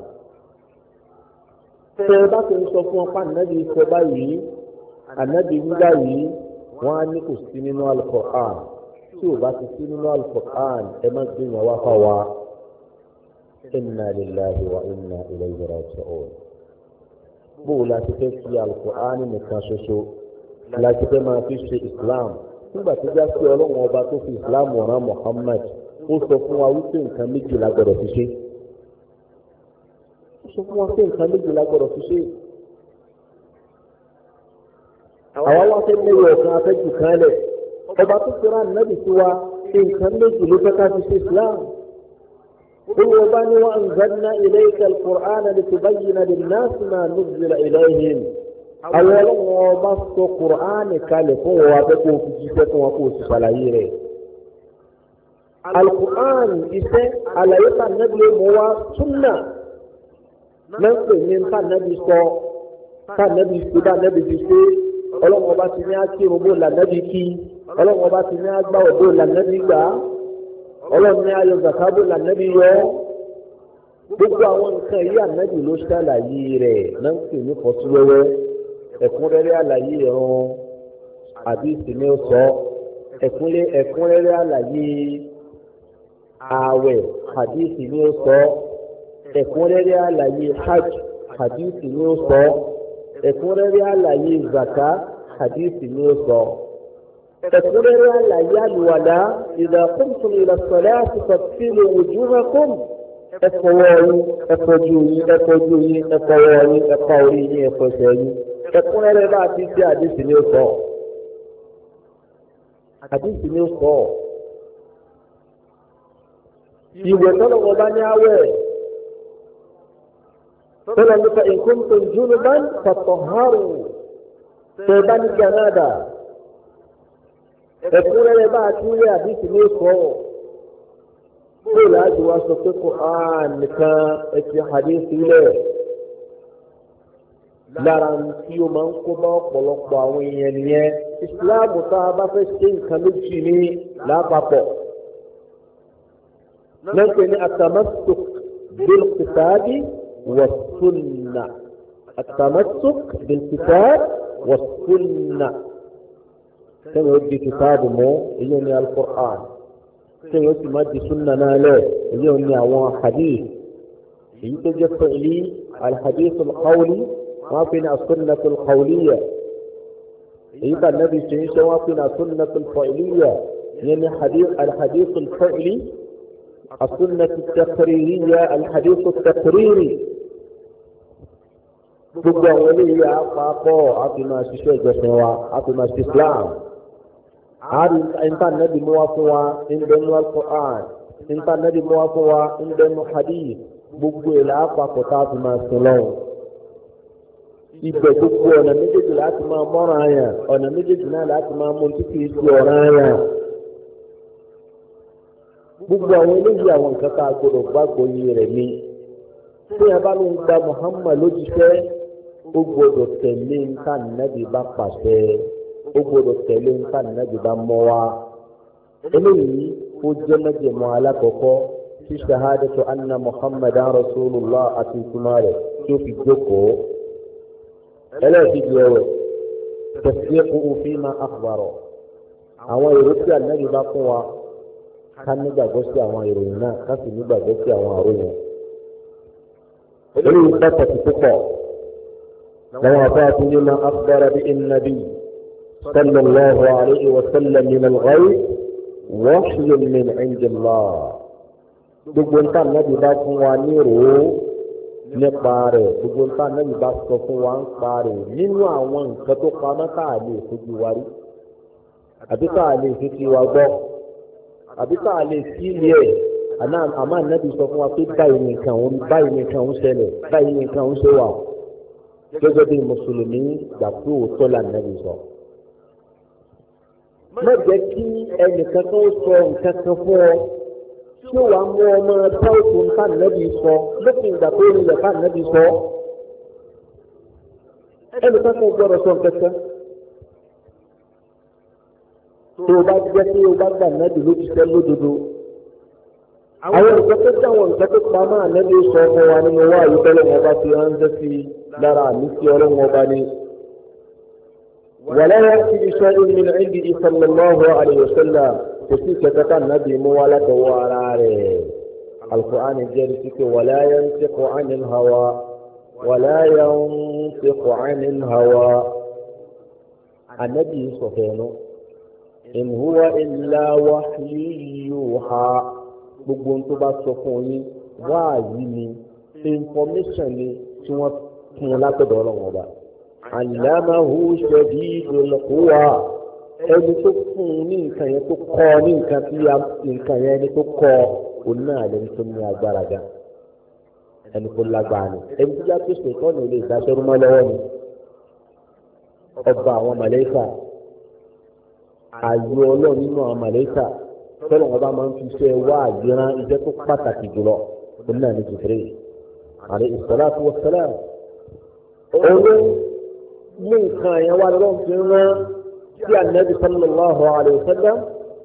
S1: tẹ ẹ bá ti ń sọ fún ọ pa nàbì sọ báyìí ànábì nígbà yìí wọ́n á ní kò sí nínú Al-Qur'an tí ò bá ti sí nínú Al-Qur'an ẹ má gbé yẹn wá fà wá. inna lillahi wa inna ilayhi raji'un. bóò la ti fẹ́ fi Al-Qur'an nìkan ṣoṣo la ti fẹ́ máa fi ṣe Islam nígbà tó já sí ọlọ́run ọba tó fi Islam rán Muhammad ó sọ fún wa wípé nǹkan méjì la gbọ́dọ̀ fi ṣe. ó sọ fún wa pé nǹkan méjì la gbọ́dọ̀ fi ṣe. àwa wá fẹ́ mú ọ̀kan afẹ́jù kan lẹ̀ ọba tó fi rán nàbì sí wa nǹkan méjì ló fẹ́ ká fi ṣe Islam. olùwọ́ba ni wa anzalna ilayka al-Qur'ana litubayyina lin-nasi ma nuzzila ilayhim. àwọn ọlọ́run ọba sọ Qur'ani kalẹ̀ fún wa bẹ́ẹ̀ kó o fi jíṣẹ́ fún wa kó o sì ṣàlàyé rẹ̀. al-Qur'an iṣẹ́ àlàyé tá nàbì lè mú wa súnà náà pè ní tá nàbì sọ tá nàbì ṣe bá nàbì fi ṣe. ọlọ́run ọba ti ní akírun bó lànàbí kí ọlọ́run ọba ti ní agbáwọ̀ bó lànàbí gbà ọlọ́run ní ayọ̀ zàká bó lànàbí yọ. gbogbo àwọn nǹkan yìí ànábì ló ṣàlàyé rẹ̀ náà ń pè ní fọ́síwẹ́wẹ́. ẹ̀kúnrẹ́rẹ́ àlàyé ẹ̀rùn àdìsí ní sọ ẹ̀kúnrẹ́rẹ́ àlàyé ààwẹ̀ àdìsí ní sọ ẹ̀kúnrẹ́rẹ́ àlàyé hajj àdìsí ní sọ ẹ̀kúnrẹ́rẹ́ àlàyé zaka hadithi ní ó sọ ẹ̀kúnrẹ́rẹ́ àlàyé àlùwàlá idha qumtum ila salati faghsilu wujuhakum ẹ̀fọwọ́ yín ẹ̀fọ́jú yín ẹ̀fọ́jú yín ẹ̀fọwọ́ yín ẹ̀fọ́ orí yín ẹ̀fọ́sẹ̀ yín ẹ̀kúnrẹ́rẹ́ bá ti ṣe hadithi ní ó sọ hadithi ní ó sọ. ìwẹ̀ tọ́lọ́wọ́ bá ní àwẹ̀ tọ́lọ́ nípa in kuntum junuban fatahharu tẹ́ bá ní gánádà ẹ̀kúnrẹ́rẹ́ bá a ti rí àdìsí ní ẹ̀kọ́ bóyá láti wá sọ pé Qur'an nìkan ẹ̀sìn àdìsí lẹ̀ lára tí ó máa ń kó bá ọ̀pọ̀lọpọ̀ àwọn èèyàn nìyẹn. ìsìláàmù tá a bá fẹ́ ṣe nǹkan méjì ní lápapọ̀ lẹ́sẹ̀ ní at-tamassuk bil-kitabi was-sunnah at-tamassuk bil-kitab was-sunnah kẹ́yìn ó di kìtàbù mọ́ èyí ni al-Qur'an kẹ́yìn ó sì má di sunna náà lẹ̀ èyí ni àwọn hadith èyí tó jẹ́ fi'li al-hadith al-qawli wọ́n fi ní as-sunnah al-qawliyya èyí bá nàbì ṣe ń ṣe wọ́n fi ní as-sunnah al-fi'liyya yẹn ni al-hadith al-fi'li as-sunnah at-taqririyya al-hadith at-taqriri gbogbo àwọn eléyìí àpapọ̀ àti máa ṣiṣẹ́ ìjọsìn wa àti máa ṣe Islam. àárí nípa nàbì mú wá fún wa ń bẹnu al-Qur'an nípa nàbì mú wá fún wa ń bẹnu hadith gbogbo ìlà àpapọ̀ tá a fi máa sin lọ́wọ́. ibẹ̀ gbogbo ọ̀nà méjèèjì láti máa mọ́ràn àyàn ọ̀nà méjèèjì náà láti máa mú títí sí ọ̀ràn àyàn. gbogbo àwọn eléyìí àwọn nǹkan tá a gbọdọ̀ gbàgbọ́ yìí rẹ̀ ni. tí a bá ló ń gba Muhammad lójúṣẹ́ ó gbọdọ̀ tẹ̀lé nǹkan nàbì bá pàṣẹ ó gbọdọ̀ tẹ̀lé nǹkan nàbì bá mọ́ wa. eléyìí ó jẹ́ mẹ́jẹ̀mọ́ alákọ̀ọ́kọ́ tí shahadatu anna Muhammadan rasulullah àti ìtumá rẹ̀ tí ó fi jókòó. ẹlẹ́ẹ̀kejì ẹ̀wẹ̀ tasdiquhu fima akhbara àwọn èrò tí ànábì bá fún wa ká nígbàgbọ́ sí àwọn ìròyìn náà ká sì nígbàgbọ́ sí àwọn àròyìn. eléyìí pàtàkì púpọ̀ lọ́wọ́ àbáàtú ní ma akhbara bí an-nabi sallallahu alayhi wa sallam min al-ghayb wahyun min indillah. gbogbo nǹkan nàbì bá fún wa ní ìrò nípa rẹ̀ gbogbo nǹkan nàbì bá sọ fún wa ń pa rẹ̀ nínú àwọn nǹkan tó pamọ́ tá a lè fojú wa rí àbí tá a lè fi ti wa gbọ́ àbí tá a lè sí ilé ẹ̀ àná àmọ́ ànábì sọ fún wa pé báyìí nìkan òun báyìí nìkan òun ṣẹlẹ̀ báyìí nìkan òun ṣe wà gẹ́gẹ́ bí mùsùlùmí gbà pé òótọ́ là ànábì sọ. má jẹ́ kí ẹnìkan tó sọ nǹkan kan fún ọ tí ó wà mú ọmọ táwùtù nǹkan nẹ́bí sọ lópin ìgbà tó rí ẹ̀ka nẹ́bí sọ ẹnìkan kan gbọ́dọ̀ sọ nǹkan kan tó o bá jẹ́ pé o bá gbà nẹ́bí ló ti sẹ́ lódodo àwọn nǹkan tó dáwọn nǹkan tó pa máa nẹ́bí sọ fún wa nínú wa yìí tọ́lọ́ wọn bá fi ránṣẹ́ sí lára àmì sí ọlọ́wọ́n ọba ni. ولا يأتي بشيء من عنده صلى الله عليه وسلم تسيك كتا النبي موالة وعلى القرآن الجاري ولا ينطق عن الهوى ولا ينطق عن الهوى النبي سبحانه إن هو إلا وحي يوحى gbogbo tó bá sọ fún yín wáàyí ni information ni tí wọ́n fún un látọ̀dọ̀ ọlọ́run ọba. Àlámáhu ṣadīdul quwā ẹni tó fún un ní nǹkan yẹn tó kọ́ ní nǹkan tí nǹkan yẹn ẹni tó kọ́ òun náà lẹni tó ní agbára gan ẹni tó lágbára ni ẹni tó yàtọ̀ sí ìtọ́nù ilé ìdáṣẹ́rú mọ́ lọ́wọ́ ni ọba àwọn màlẹ́kà ààyè ọlọ́run nínú àwọn màlẹ́kà tọ́lọ̀ wọn bá máa ń fi iṣẹ́ wá àyíran iṣẹ́ tó pàtàkì jùlọ òun náà ní Jibril alayhi salatu wa salam òun mú nǹkan yẹn wá lọ́wọ́ fi rán sí ànábì sallallahu alayhi wa sallam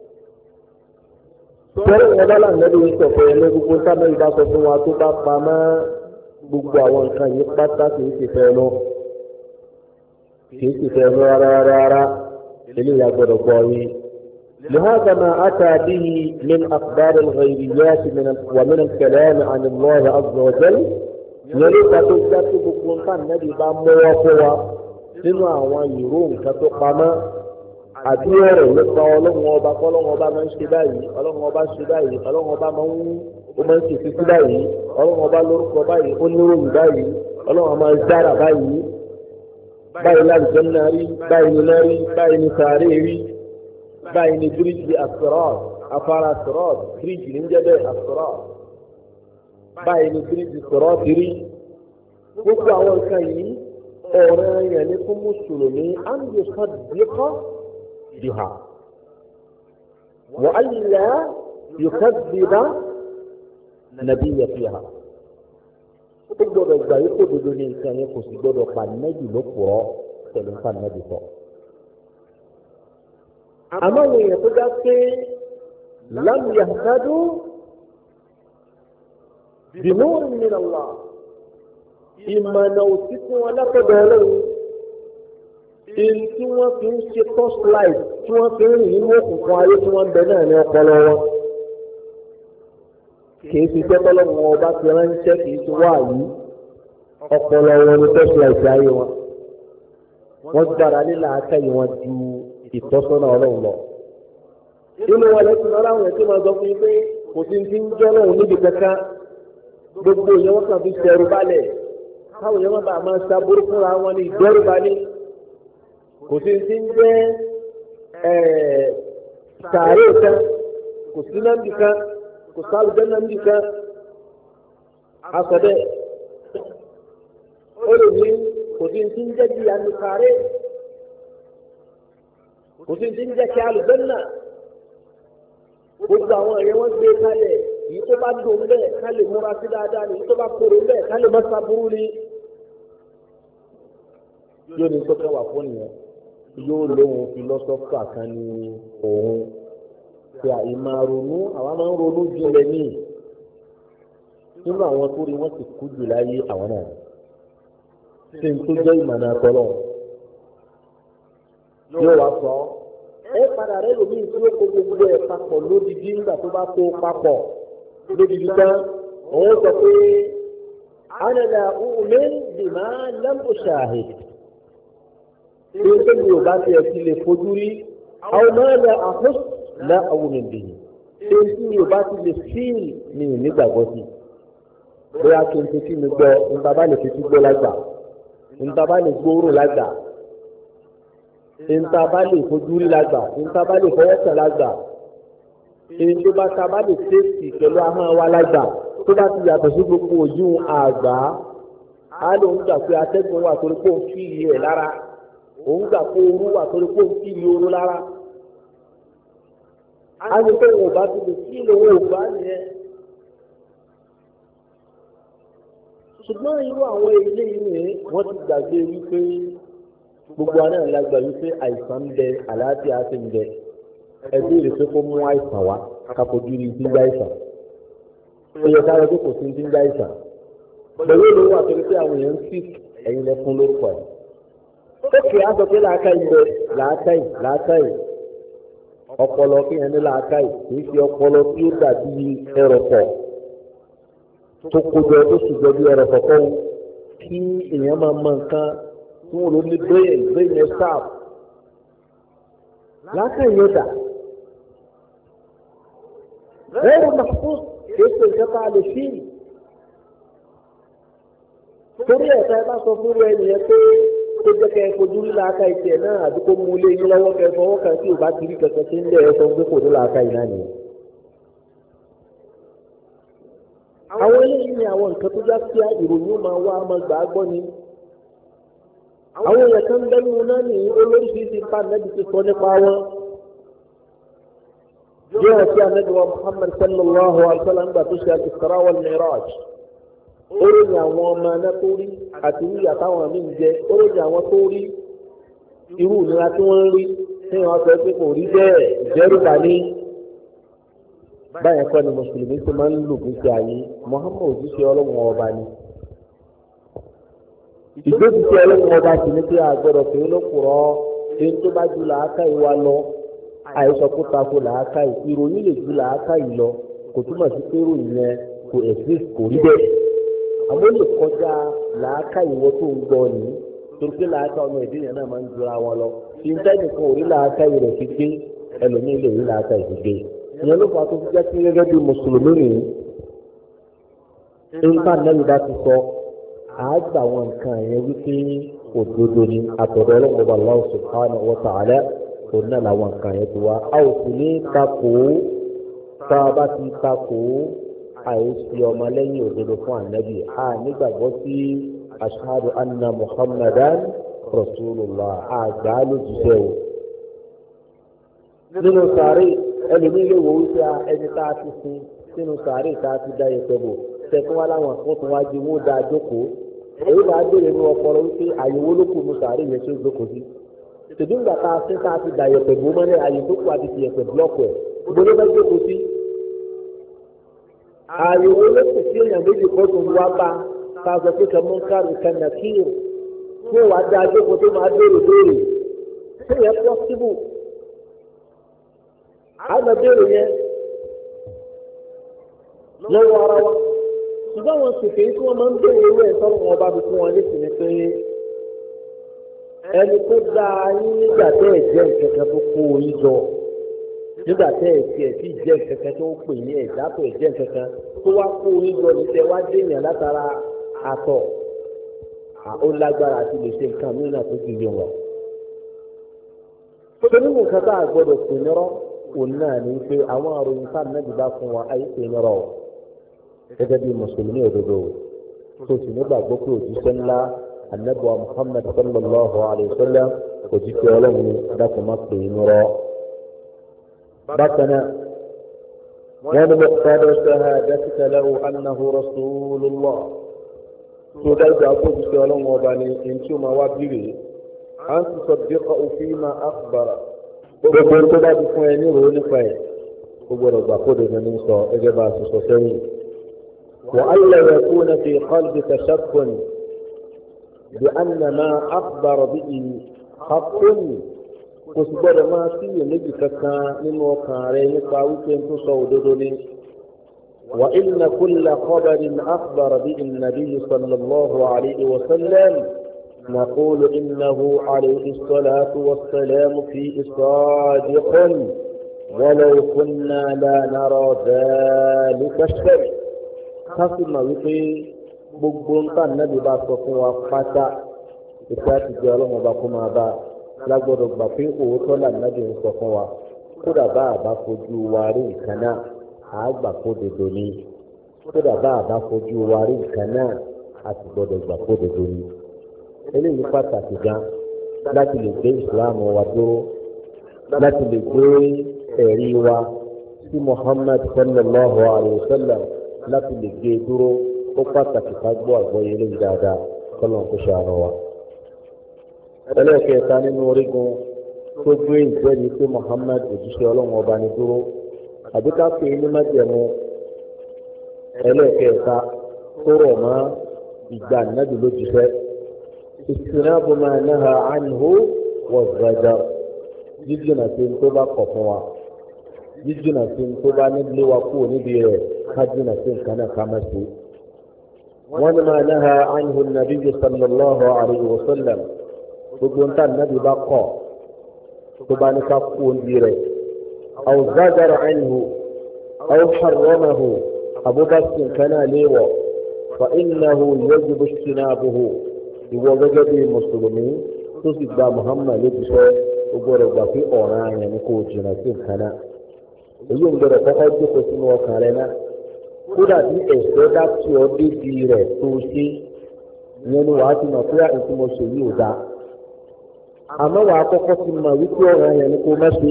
S1: tọ́lọ̀ wọn bá lànàbì ń sọ̀fọ̀ yẹn ní gbogbo sábà ìbá sọ fún wa tó bá pa mọ́ gbogbo àwọn nǹkan yìí pátá kìí ṣe fẹ́ lọ kìí ṣe fẹ́ lọ rárá rárá eléyà gbọ́dọ̀ gbọ́ yìí. لهذا ما أتى به من أخبار الغيبيات من ومن الكلام عن الله عز وجل يليق تجد بكون كان نبي بامو وقوة سنوا ويروم كتقما أدير يبقى ولو وبا ولو وبا من شباي ولو وبا شباي ولو وبا من ومن شباي ولو وبا لورك باي ونور باي ولو وما زار باي باي لا الجنة باي ناري باي نساري báyìí ni bíríjì asọ́rọ́ọ̀t afárá asọ́rọ́ọ̀t bíríjì ní jẹ́ bẹ́ẹ̀ asọ́rọ́ọ̀t báyìí ni bíríjì sọ́rọ́ọ̀t rí gbogbo àwọn nǹkan yìí ọ̀rọ̀ yẹn ní fún mùsùlùmí àǹdí sọ́díkọ́ bìhà wà á yìlá yòókà bìbá nàbí yẹ fi hà ó gbọ́dọ̀ gbà yìí kó dodo ní nǹkan yẹn kò sì gbọ́dọ̀ pa nẹ́jì ló pọ̀ pẹ̀lú nǹkan nẹ́jì sọ. àmọ́ àwọn èèyàn tó dá pé lámì yahtadu bi nurin min Allah ìmọ̀nà òsì fún wọn látọ̀dọ̀ ọlọ́run èyí tí wọ́n fi ń ṣe torchlight tí wọ́n fi ń rìn nínú òkùnkùn ayé tí wọ́n ń bẹ náà ní ọpọlọ wọn kì í fi tẹ́tọ́ lọ́wọ́ ọba ti ránṣẹ́ kì í ti wá yìí ọpọlọ wọn ní torchlight ayé wọn wọ́n gbára nílà akẹ́yìn wọn ju ìtọ́sọ́nà ọlọ́run lọ. Inú wọn lẹ́sìn náà láwọn ẹ̀sìn máa sọ fún yín pé kò sí ti ń jọ́ lọ́run níbi kankan. Gbogbo ìyẹn wọ́n kàn fi ṣẹ̀rù balẹ̀. Káwọn èèyàn bá máa ṣàbúrú fúnra wọn ní ìgbẹ́rù balẹ̀. Kò sí ti ń jẹ́ sàárè kan, kò sí náǹdì kan, kò sálùjẹ́ náǹdì kan. Àsọdẹ̀ ó lè ní kò sí ti ń jẹ́ bí àmì sàárè. Kò sí ti ń jẹ́ kí alùbẹ́nà gbogbo àwọn ẹ̀yẹ wọ́n gbé kalẹ̀ yìí tó bá dùn bẹ́ẹ̀ ká lè múra sí dáadáa ni yìí tó bá kóró bẹ́ẹ̀ ká lè má sábúrú ni. Yóò ní sọ́kẹ́ wà fún ìyẹn yóò lóhun fìlọ́sọ́fà kan ní òun pé àìmọ̀ ronú àwọn máa ń ronú jinlẹ̀ ní nínú àwọn tó rí wọ́n ti kú jù láyé àwọn náà ṣe ń tó jẹ́ ìmọ̀nà àtọ́lọ́ yóò wá sọ ẹ padà rẹ lómi ìṣúná kó gbogbo ẹ papọ̀ lódìdí nígbà tó bá kó papọ̀ lódìdí tán òun sọ pé ánàlà òun bìmá lẹ́mbù ṣàhì ṣé ṣé mi ò bá tiẹ̀ ti lè fojú rí àwọn máa lọ àhóṣ lá àwọn ènìyàn ṣé ṣé mi ò bá ti lè fíìl ní ìnígbàgbọ́ sí bóyá kí n ti fi mi gbọ́ nígbà bá lè fi ti gbọ́ lágbà nígbà bá lè gbóòrò lágbà. Ìta bá lè fojú rí lágbà, ìta bá lè fọwọ́ kàn lágbà, èyí tó bá ta bá lè tẹ́sì pẹ̀lú ahọ́n wa lágbà, tó bá ti yàtọ̀ sí gbogbo ojú àgbà, á lè ń gbà pé atẹ́gùn wà torí pé òun fi iye ẹ̀ lára, òun gbà pé ooru wà torí pé òun fi iye ooru lára. á ní pé wọn ò bá ti lè kí lówó ò bá nìyẹn. ṣùgbọ́n irú àwọn ilé ìwé wọ́n ti gbàgbé wípé gbogbo àná lágbà wípé àìsàn ń bẹ àlàáfíà ti ń bẹ ẹbí rẹ̀ pé kó mú àìsàn wá káfojú rí ti ń gbá àìsàn ó yẹ káyọ̀ pé kò sí ti ń gbá àìsàn pẹ̀lú ìlú wà torí pé àwọn èèyàn ń fi ẹ̀yìn lẹ́kún lórúkọ ẹ̀ ó kì í á sọ pé làákàyè bẹ làákàyè làákàyè ọpọlọ kí yẹn ní làákàyè kì í ṣe ọpọlọ tí ó dàbí ẹrọ̀pọ̀ tó kojọ tó sì jọ bí ẹrọ̀pọ̀ kọ́ kí èèyàn máa mọ nǹkan tí wọ́n lò ní brain brain ẹ̀ sáà làákàyè yóò dà ẹ̀rọ mahfuz kì í ṣe ìjọba àlè fíìmù torí ẹ̀ka ẹ bá sọ fún ẹni yẹn pé tó jẹ́ kẹ́ ẹ fojú rí làákà ìtẹ̀ náà àbí kó mú ilé yín lọ́wọ́ kẹ́ ẹ fọwọ́ kan tí ò bá ti rí kẹ̀kẹ́ tí ń lẹ̀ ẹ sọ pé kò ní làákà yìí náà nìyẹn. àwọn eléyìí ni àwọn nǹkan tó já sí ìròyìn máa wá máa gbà á gbọ́ ni. àwọn èèyàn kan lẹ́nu náà ní olóríṣiríṣi bá nẹ́bí ti sọ nípa wọn. bí wọ́n ti ànábì wa Muhammad sallallahu alaihi wa sallam gbà tó ṣe al-Isra wal-Mi'raj. oróyìn àwọn ọmọ ẹ̀nà tó rí àti wíyà táwọn àmì ń jẹ oróyìn àwọn tó rí irú ìnira tí wọ́n ń rí tí wọ́n sọ pé kò rí bẹ́ẹ̀ ìjẹ́rùbà ní. báyẹn kọ́ ni mùsùlùmí ti máa ń lò gbèsè ayé Muhammad òjíṣẹ́ ọlọ́run ọba ni. ìgbésíṣẹ́ ọlọ́run ọba sì ní pé àgbọ̀dọ̀ pé lókùrọ̀ ṣe tó bá ju làákà ìwà lọ àìsàn kó tako làákà ìròyìn lè ju làákà yìí lọ kò túmọ̀ sí pé ìròyìn yẹn kò exist kò rí bẹ́ẹ̀. àwọn lè kọjá làákà ìwọ tó ń gbọ́ ni torí pé làákà ọmọ ìdí yẹn náà máa ń jura wọn lọ ìńtẹ́nì kan ò rí làákà ìrẹ̀ fi gbé ẹlòmíín lè rí làákà ìfi gbé ìyẹn ló fà tó fi jẹ́ sí gẹ́gẹ́ bí mùsùlùmí nìyí nǹkan náà bá ti sọ àágbà wọn nǹkan yẹn wípé òdodo ni àtọ̀dọ̀ ọlọ́run ọba Allah subhanahu wa ta'ala òun náà làwọn nǹkan yẹn ti wá a ò sì ní takò tá a bá ti takò àìsí ọmọlẹ́yìn òdodo fún ànábì a nígbàgbọ́ sí ashhadu anna muhammadan rasulullah àgbà lójúṣe o. nínú sàárè ẹlòmíì lè wò wípé ẹni tá a ti sin sínú sàárè tá a ti dá yẹpẹ bò tẹkún wá láwọn fún tún wá ju wọn dáa jókòó èyí máa béèrè ní ọpọlọ wípé àyèwò ló kù ní sàárè yẹn tó jókòó sí. tòbí ńgbà tá a sin tá a ti dá yẹpẹ bò mọ́lẹ̀ àyè tó kù àti ti yẹpẹ búlọ́ọ̀kù ẹ̀ gbọ́dọ̀ bá jókòó sí. àyèwò ló kù sí èèyàn méjì kó tún wá bá ká sọ pé kẹ́ mọ́ńkàrù kẹ́ nàkírù fún wa dáa jókòó tó máa béèrè béèrè tó yẹ pọ́sibù àmọ́ béèrè yẹn lọ́wọ́ ara wa ṣùgbọ́n àwọn sèké tí wọ́n máa ń béèrè owó ẹ̀ sọ́run wọn bá fi fún wọn létí ni pé ẹni tó dáa yín nígbà tẹ́ ẹ̀ jẹ́ ìkẹ́kẹ́ tó kó oyin jọ nígbà tẹ́ ẹ̀ tiẹ̀ tí jẹ́ ìkẹ́kẹ́ tó pè ní ẹ̀dá tó ẹ̀ jẹ́ ìkẹ́kẹ́ tó wá kó oyin jọ ní tẹ́ wá dé èèyàn látara àtọ̀ ó lágbára àti lè ṣe nǹkan mìíràn tó ti yé wọn. tó nínú nǹkan tá a gbọ́dọ̀ pè nírọ́ òun náà ní pé àwọn àròyìn sáà náà ti bá fún wa ayé pè nírọ́ gẹ́gẹ́ bí mùsùlùmí òdodo tó sì nígbàgbọ́ pé òjíṣẹ́ ńlá anábọ̀ Muhammad sallallahu alayhi wa sallam òjíṣẹ́ ọlọ́run ní dákun má pè é nírọ́. bákan náà wọ́n ní muqtada shahadatika lahu annahu rasulullah tó dájú àpò òjíṣẹ́ ọlọ́run ọba ní ẹni tí ó máa wá bírè à ń sọ díkọ̀ òfin máa akhbara gbogbo tó bá ti fún ẹ ní ìròyìn nípa ẹ̀ gbogbo ọ̀rọ̀ gbà kó dènà ní sọ ẹgbẹ́ bá a ti sọ sẹ́yìn. وألا يكون في قلبك شك بأن ما أخبر به حق وسبب ما فيه نجك من وكارين قاوكين تصودني وإن كل خبر أخبر به النبي صلى الله عليه وسلم نقول إنه عليه الصلاة والسلام فيه صادق ولو كنا لا نرى ذلك الشيء kasi ma wípé gbogbo nǹkan nábì bá sọ fún wa pátá ìfẹ́ àti ìjọ ọlọ́run ọba kó máa bá lágbọ́dọ̀ gbà pé òótọ́ là nábì ń sọ fún wa kódà bá àbá fojú wa rí nǹkan náà à á gbà kó dodo ni kódà bá àbá fojú wa rí nǹkan náà a sì gbọ́dọ̀ gbà kó dodo ni. eléyìí pàtàkì gan láti lè gbé ìsìláàmù wa dúró láti lè gbé ẹ̀rí wa sí Muhammad sallallahu alayhi wa sallam láti lè gbé dúró ó pàtàkì ká gbọ́ àgbọ́yé lórí dáadáa kọ́lọ̀ kó ṣàánú wa. ẹlẹ́ẹ̀kẹta nínú orígun tó gbé ìjẹ́rìí pé Muhammad òjíṣẹ́ ọlọ́run ọba ní dúró àbí ká pè é ní májẹ̀mú ẹlẹ́ẹ̀kẹta tó rọ̀ mọ́ ìgbà nábì lójíṣẹ́ ìsìnàbù máa náà àánihó wọ̀gbàjà jíjìnà sí ní tó bá kọ̀ fún wa jíjìnà sí ní tó bá nílé wa kúrò níbi rẹ̀ ká jìnà sí nǹkan náà ká má sí. wọ́n ní máa náà àánihó nàbí sallallahu alayhi wa sallam gbogbo ń tà nábì bá kọ̀ tó bá ní ká kúrò níbi rẹ̀ aw zajara àánihó aw harramahu abubakar nǹkan náà léwọ̀ fa innahu yajibu ijtinabuhu ìwọ gẹ́gẹ́ bí mùsùlùmí tó sì gba Muhammad lójúṣẹ́ ó gbọ́dọ̀ gbà pé ọ̀ràn àyàn ni kò jìnnà sí nǹkan náà èyí ń gbọ́dọ̀ kọ́kọ́ jókòó sínú ọkàn rẹ náà kódà bí ẹ̀ṣẹ̀ bá tí ọ débi rẹ̀ tó ṣe ìyẹn ni wàá ti mọ̀ pé àìsí mo ṣe yìí ò dáa àmọ́ wàá kọ́kọ́ ti mọ̀ wípé ọ̀ràn àyàn ni kò má ṣe.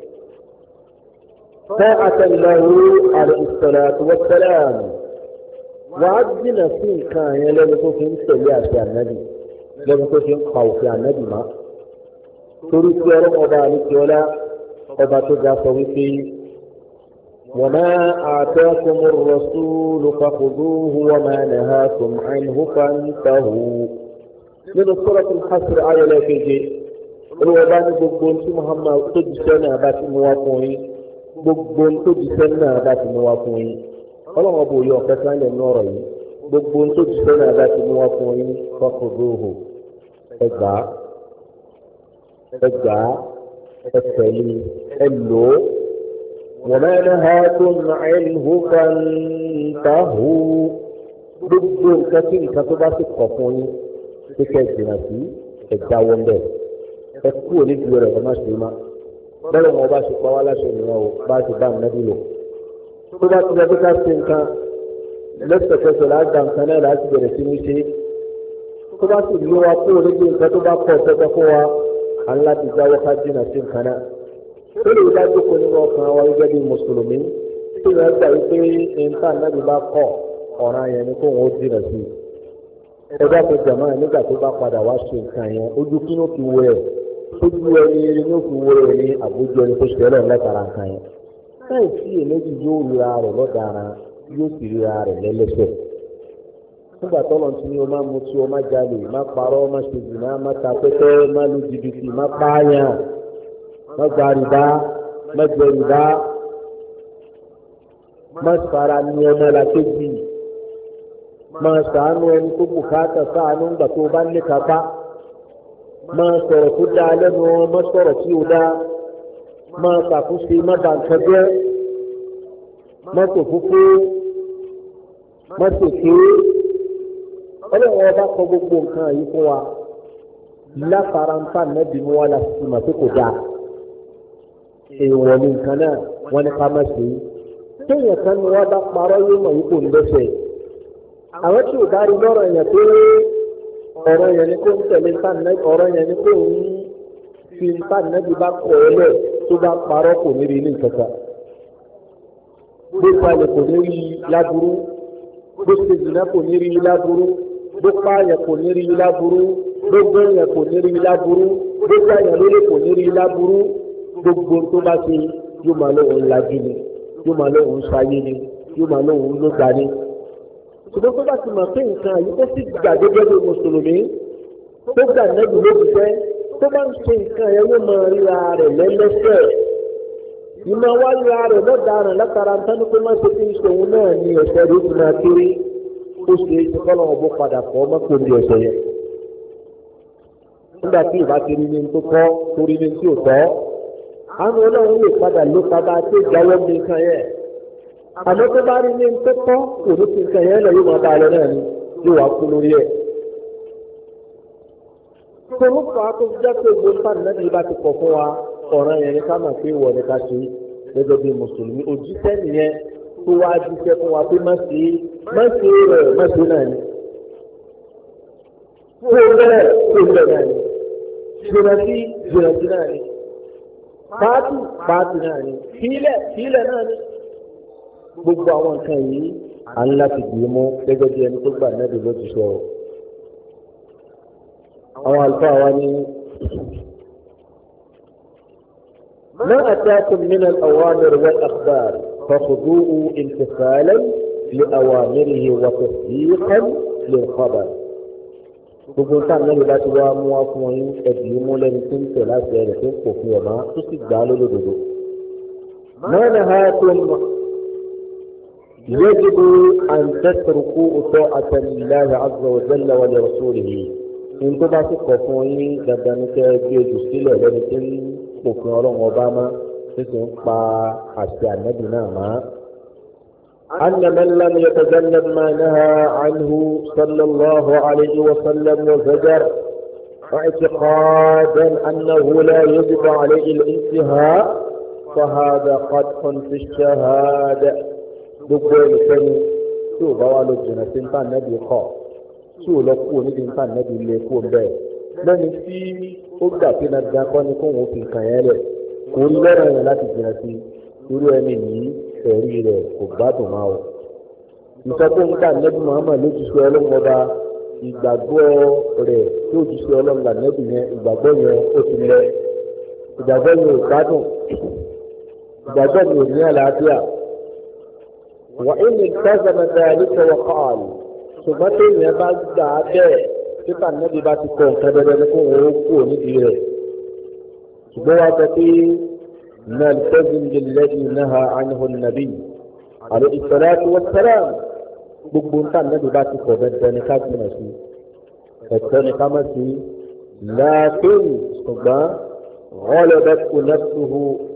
S1: طاعة الله عليه الصلاة والسلام وعدنا في كان لم تكن سيئة النبي لم تكن خوف النبي ما تريد يوم أبالك ولا أباتك صوتي وما آتاكم الرسول فخذوه وما نهاكم عنه فانتهوا من سورة الحشر آية لا تجي الوبان بقول محمد تجسنا بات موافقين gbogbo tó jíṣẹ́ náà bá ti mú wá fún yín ọlọ́run ọba òye ọ̀fẹ́ sáyẹn ní ọ̀rọ̀ yìí gbogbo tó jíṣẹ́ náà bá ti mú wá fún yín fọ́kùnrúhù ẹgbà ẹgbà ẹtẹ̀lé ẹlò wọ́n mẹ́rin ha tó ń ẹ̀lú fàǹtàhù gbogbo nǹkan tí nǹkan tó bá sì kọ̀ fún yín kíkẹ́ ìjìnà sí ẹ̀dá wọn bẹ́ẹ̀ ẹ kú òní ju rẹ̀ ẹ má ṣe má. bẹ́ẹ̀ wọn bá ṣe pa wá láṣẹ ìran o bá ti bá nàbí lò tó bá ti lọ bí ká ṣe nǹkan lẹ́sẹ̀kẹsẹ̀ lágbà nǹkan náà láti bẹ̀rẹ̀ sí ní ṣe tó bá sì lé wa kúrò níbi nǹkan tó bá pọ̀ tẹ́tẹ́ fún wa à ń láti jáwọ́ ká jìnnà sí nǹkan náà tó lè dá jókòó nínú ọkàn wa gẹ́gẹ́ bí mùsùlùmí tó yẹ gbà wípé nǹkan nàbí bá kọ̀ ọ̀ràn yẹn ni kó wọn ó jìnnà sí ẹgbẹ́ tó jàmáà nígbà tó bá padà wá ṣe nǹkan yẹn ojú kí ló fi wọ ẹ̀ ojú ẹni eré ní òfin wo ẹni àbójú ẹni tó ṣẹlẹ̀ lẹ́tara nǹkan yẹn láì sí èméjì yóò ríra rẹ̀ lọ́daràn yóò sì ríra rẹ̀ lẹ́lẹ́sẹ̀ nígbà tọ́lọ̀ tí o máa mutí o máa jalè má parọ́ má ṣe jìnnà má ta pẹ́pẹ́ má lu jìbìtì má pààyàn má gba rìbá má jẹ rìbá má fara ní ọmọ làkejì má ṣàánú ẹni tó bùkátà ṣàánú ńgbà tó o bá ń lé kápá. máa sọ̀rọ̀ tó dáa lẹ́nu wọn má sọ̀rọ̀ tí ó dáa máa ṣàkóso má bà nǹkan jẹ́ má ṣòfófó má ṣèké ọlọ́run ọba kọ gbogbo nǹkan yìí fún wa láfara ń fà nẹ́bí mú wa láti fi mà pé kò dáa èèwọ̀ ní nǹkan náà wọ́n ní ká má ṣe é téèyàn kan ni wọ́n bá parọ́ yóò mọ̀ yìí kò ní lẹ́sẹ̀ àwọn tí ò bá rí lọ́rọ̀ yẹn pé ọ̀rọ̀ yẹn ni kò ń tẹ̀lé ọ̀rọ̀ yẹn ni kò ń fi nǹkan bá kọ̀ ọ́ lẹ̀ tó bá parọ́ kò ní rí ní ìkẹta bó palẹ̀ kò ní rí láburú bó ṣe jìnnà kò ní rí láburú bó pààyàn kò ní rí láburú bó gbẹ̀yàn kò ní rí láburú bó gbàyàn lólè kò ní rí láburú gbogbo tó bá ṣe yóò máa lóun lajú ni yóò máa lóun ṣayé ni yóò máa lóun ló gbà ni. ṣùgbọ́n tó bá ti mọ̀ pé nǹkan yìí tó sì gbà gẹ́gẹ́ bí mùsùlùmí tó gbà nẹ́bí ló ti fẹ́ tó bá ń ṣe nǹkan yẹn yóò máa ríra rẹ̀ lẹ́lẹ́sẹ̀ ìmọ̀ wá ríra rẹ̀ lọ́daràn látara ń tánú pé má ṣe fi ń ṣòun náà ní ẹ̀ṣẹ̀ rẹ̀ ó ti máa kéré ó ṣe é ṣe kọ́lọ́ ọ̀bọ padà kọ́ mọ́kò ní ẹ̀ṣẹ̀ yẹn. nígbà tí ìbá ti rí ní tó tọ́ torí ní tí ò tọ́ àwọn ọlọ́run lè padà ló padà tó jáwọ́ ní nǹkan yẹn àmọ́ tó bá rí ní tó tọ́ kò ní fi nǹkan yẹn lọ yóò máa bá a lọ náà ni yóò wá kú lórí ẹ̀. tòun fà á tó jẹ́ pé gbogbo náà ní ibà ti kọ̀ fún wa ọ̀ràn yẹn ní ká mà pé wọ̀ ní ká ṣe gẹ́gẹ́ bí mùsùlùmí òjíṣẹ́ nìyẹn tó wá jíṣẹ́ fún wa pé má ṣe má ṣe rẹ̀ má ṣe náà ni. kó bẹ́ẹ̀ kó bẹ́ẹ̀ náà ni jìnnà sí jìnnà sí náà ni. pàtì pàtì náà ni sílẹ̀ sílẹ̀ náà ni gbogbo àwọn nǹkan yìí à ń láti dì í mú gẹ́gẹ́ bí ẹni tó gbà nẹ́bí ló ti sọ ọ́. àwọn àlùfáà wa ní ما أتاكم من الأوامر والأخبار فخذوه امتثالا لأوامره وتصديقا للخبر. gbogbo nǹkan náà ló ti wá mú wá fún yín ẹbí mú lẹ́ni tó ń tẹ̀ láti ẹ̀rẹ̀ tó ń pò fún ọ̀mà tó sì gbà á lólódodo. ما نهاكم يجب أن تتركوا طاعة لله عز وجل ولرسوله. إن تبع تقفوا yín dandan ní kẹ́ gbé ojú sílẹ̀ lẹ́ni tó ń pò fún ọlọ́run ọba má tó sì ń pa àṣẹ ànábì náà má. أن من لم يتجنب ما نهى عنه صلى الله عليه وسلم وزجر واعتقادا أنه لا يجب عليه الانتهاء فهذا قدح في الشهادة. gbogbo ẹnikẹ́ni tí ò bá wá lọ jìnnà sí nǹkan nẹ́bí kọ́ tí ò lọ kú oníbi nǹkan nẹ́bí lé kú bẹ́ẹ̀ lẹ́ni tí ó gbà pé nàìjíríà kọ́ ni kóun ó fi kàn yẹn lẹ̀ kò rí lọ́rọ̀ yẹn láti jìnnà sí irú ẹni yìí ẹ̀rí rẹ̀ kò gbádùn máa wọ̀. ìsọkún nǹkan nẹ́bí Muhammad ló ti sọ ọlọ́run ọba ìgbàgbọ́ rẹ̀ tó ti sọ ọlọ́run là nẹ́bí yẹn ìgbàgbọ́ yẹn ó ti lẹ ìgbàgbọ́ yẹn ò gbádùn ìgbàgbọ́ yẹn ò ní àlàáfíà. وإن التزم ذلك وقال ثم يبعد بعده كتا النبي باتكون كذا لكم وقوه نديره بواتي نلتزم بالذي نهى عنه النبي عليه الصلاة والسلام بقبونتا النبي باتكون بدأني كاتنا سي بدأني كما سي لكن سبحان غلبت نفسه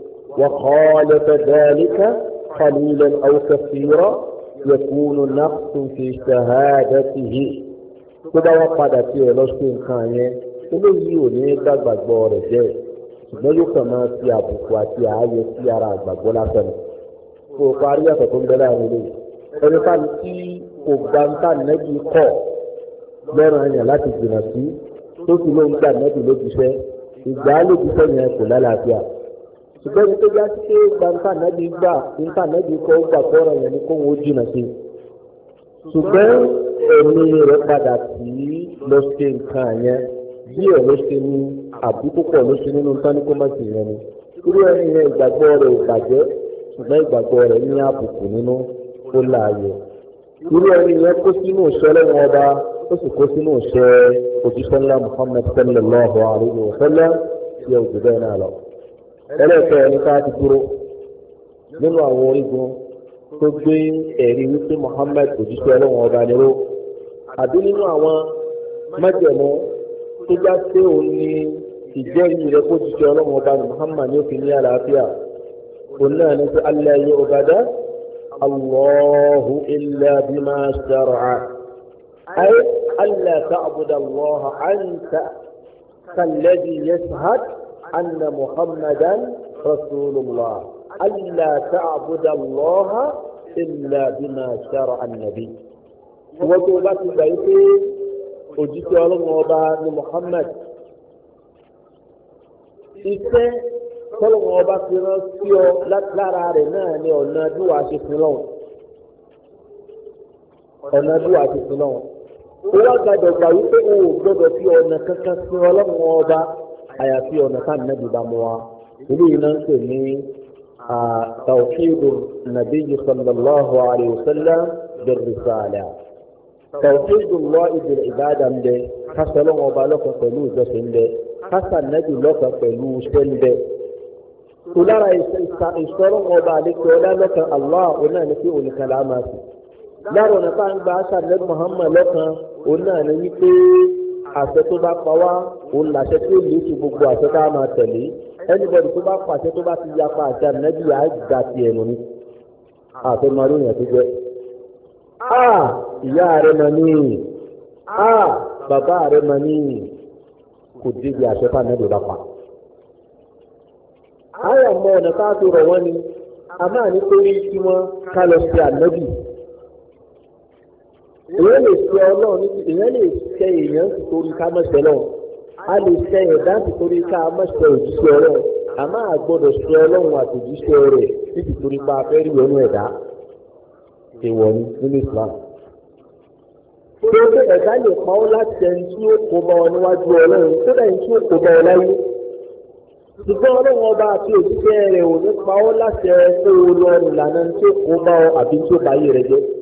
S1: وخالف ذلك قليلا أو كثيرا يكون نقص في شهادته. كذا وقد في لوسين كانيه eléyìí ò ní gbàgbọ́ rẹ̀ jẹ́ ṣùgbọ́n yóò kàn máa fi àbùkù àti ààyè sí ara àgbàgbọ́ lásán ni. kò parí ẹ̀kọ́ tó ń bẹ láàrin ilé ẹni káàní tí kò gba ń tà nẹ́bí kọ̀ lọ́rùn ẹ̀yàn láti jìnnà sí tó sì ló ń gbà nẹ́bí lójúṣẹ́ ìgbà lójúṣẹ́ yẹn kò lálàáfíà. ṣùgbọ́n ní tó já sí pé gbàǹtà nẹ́bí gbà níta nẹ́bí kọ́ gbà kọ́rọ̀ yẹn ni kó wọ́n jìnnà sí. ṣùgbọ́n ẹ̀mí rẹ̀ padà sí lọ ṣe nǹkan yẹn bí ẹ̀ ló ṣe ní àbí púpọ̀ ló ṣe nínú tán ní kó má sì yẹn ni. irú ẹni yẹn ìgbàgbọ́ rẹ̀ ò bàjẹ́ ṣùgbọ́n ìgbàgbọ́ rẹ̀ ní àbùkù nínú ó láàyè. irú ẹni yẹn kó sínú ìṣẹ́ lẹ́wọ̀n ọba ó sì kó sínú ìṣẹ́ òjíṣẹ́ ńlá Muhammad sallallahu alayhi wa sallam tí ẹ ò jù bẹ́ẹ̀ náà lọ. ẹlẹ́ẹ̀kẹ́ ẹni ká ti dúró nínú àwọn orígun tó gbé ẹ̀rí wípé Muhammad òjíṣẹ́ ọlọ́wọ́n ọba níró àbí nínú àwọn májẹ̀mú tó já sí òun ní ìjẹ́rìí rẹ̀ kó jíṣẹ́ ọlọ́wọ́n ọba ní Muhammad ní òfin ní àlàáfíà òun náà ní pé alla yu'bada Allahu illa bima shara'a ay alla ta'buda Allaha anta kalladhi yashhad أن محمدا رسول الله ألا تعبد الله إلا بما شرع النبي وتوبات البيت وجدت الله محمد iṣẹ́ tọ́lọ́wọ́n ọba fi rán sí ọ lára rẹ̀ náà ni ọ̀nà bí wàá ṣe fi lọ́wọ́ ọ̀nà bí wàá ṣe fi lọ́wọ́ ó wá gbàdọ̀ gbà wípé o ò gbọ́dọ̀ fi ọ̀nà kankan sí ọlọ́wọ́n ọba àyàfi ọ̀nà tá nàbì bá mú wa ilé iná ń pè ní tawhidu nabiyyi sallallahu alayhi wa sallam bir risala tawhidu Allahi bil ibada ń bẹ kásán ọba lọ́kàn pẹ̀lú ìjọsìn ń bẹ kásán nàbì lọ́kàn pẹ̀lú iṣẹ́ ń bẹ. tó lára ìṣọ́rọ̀ ọba àdékè ọlá lọ́kàn Allah ọ̀nà ní pé ònìkan là á máa sì. lára ọ̀nà tá à ń gba àṣà nàbì Muhammad lọ́kàn ọ̀nà ní wípé àṣẹ tó bá pa wá òun làṣẹ tó lè ṣe gbogbo àṣẹ tá a máa tẹ̀lé ẹnìbọ̀dì tó bá pàṣẹ tó bá ti yapa àṣẹ ànábì yà á gbà tiẹ̀ nù ní. àfẹ́ máa rí ìyàn tó jẹ́ a ìyá rẹ̀ máa ní a bàbá rẹ̀ máa ní kò débi àṣẹ tá ànábì bá pa. àyà mọ ọ̀nà ká tó rọ̀ wọ́n ni a máa ní torí kí wọ́n ká lọ sí ànábì. èèyàn lè ṣe ọlọ́run ní èèyàn lè ṣe èèyàn sì torí ká mọ̀ṣẹ́ lọ́wọ́ a lè ṣe ẹ̀dá sì torí ká mọ̀ṣẹ́ òjíṣẹ́ ọlọ́run a máa gbọ́dọ̀ ṣe ọlọ́run àtòjíṣẹ́ rẹ̀ nítorí pa afẹ́rí ọ̀nà ẹ̀dá èèwọ̀ ni nínú Islam. tó o tẹ ẹ̀dá lè pa ọ́ láti ẹni tí ó kó bá ọ níwájú ọlọ́run tó dẹ̀ tí ó kó bá ọ láyé. ṣùgbọ́n ọlọ́run ọba àti òjíṣẹ́ rẹ̀ ò ní pa ọ́ láti ẹ kó o lọ ìlànà tí ó kó bá ọ àbí tí ó bá yé rẹ jẹ́.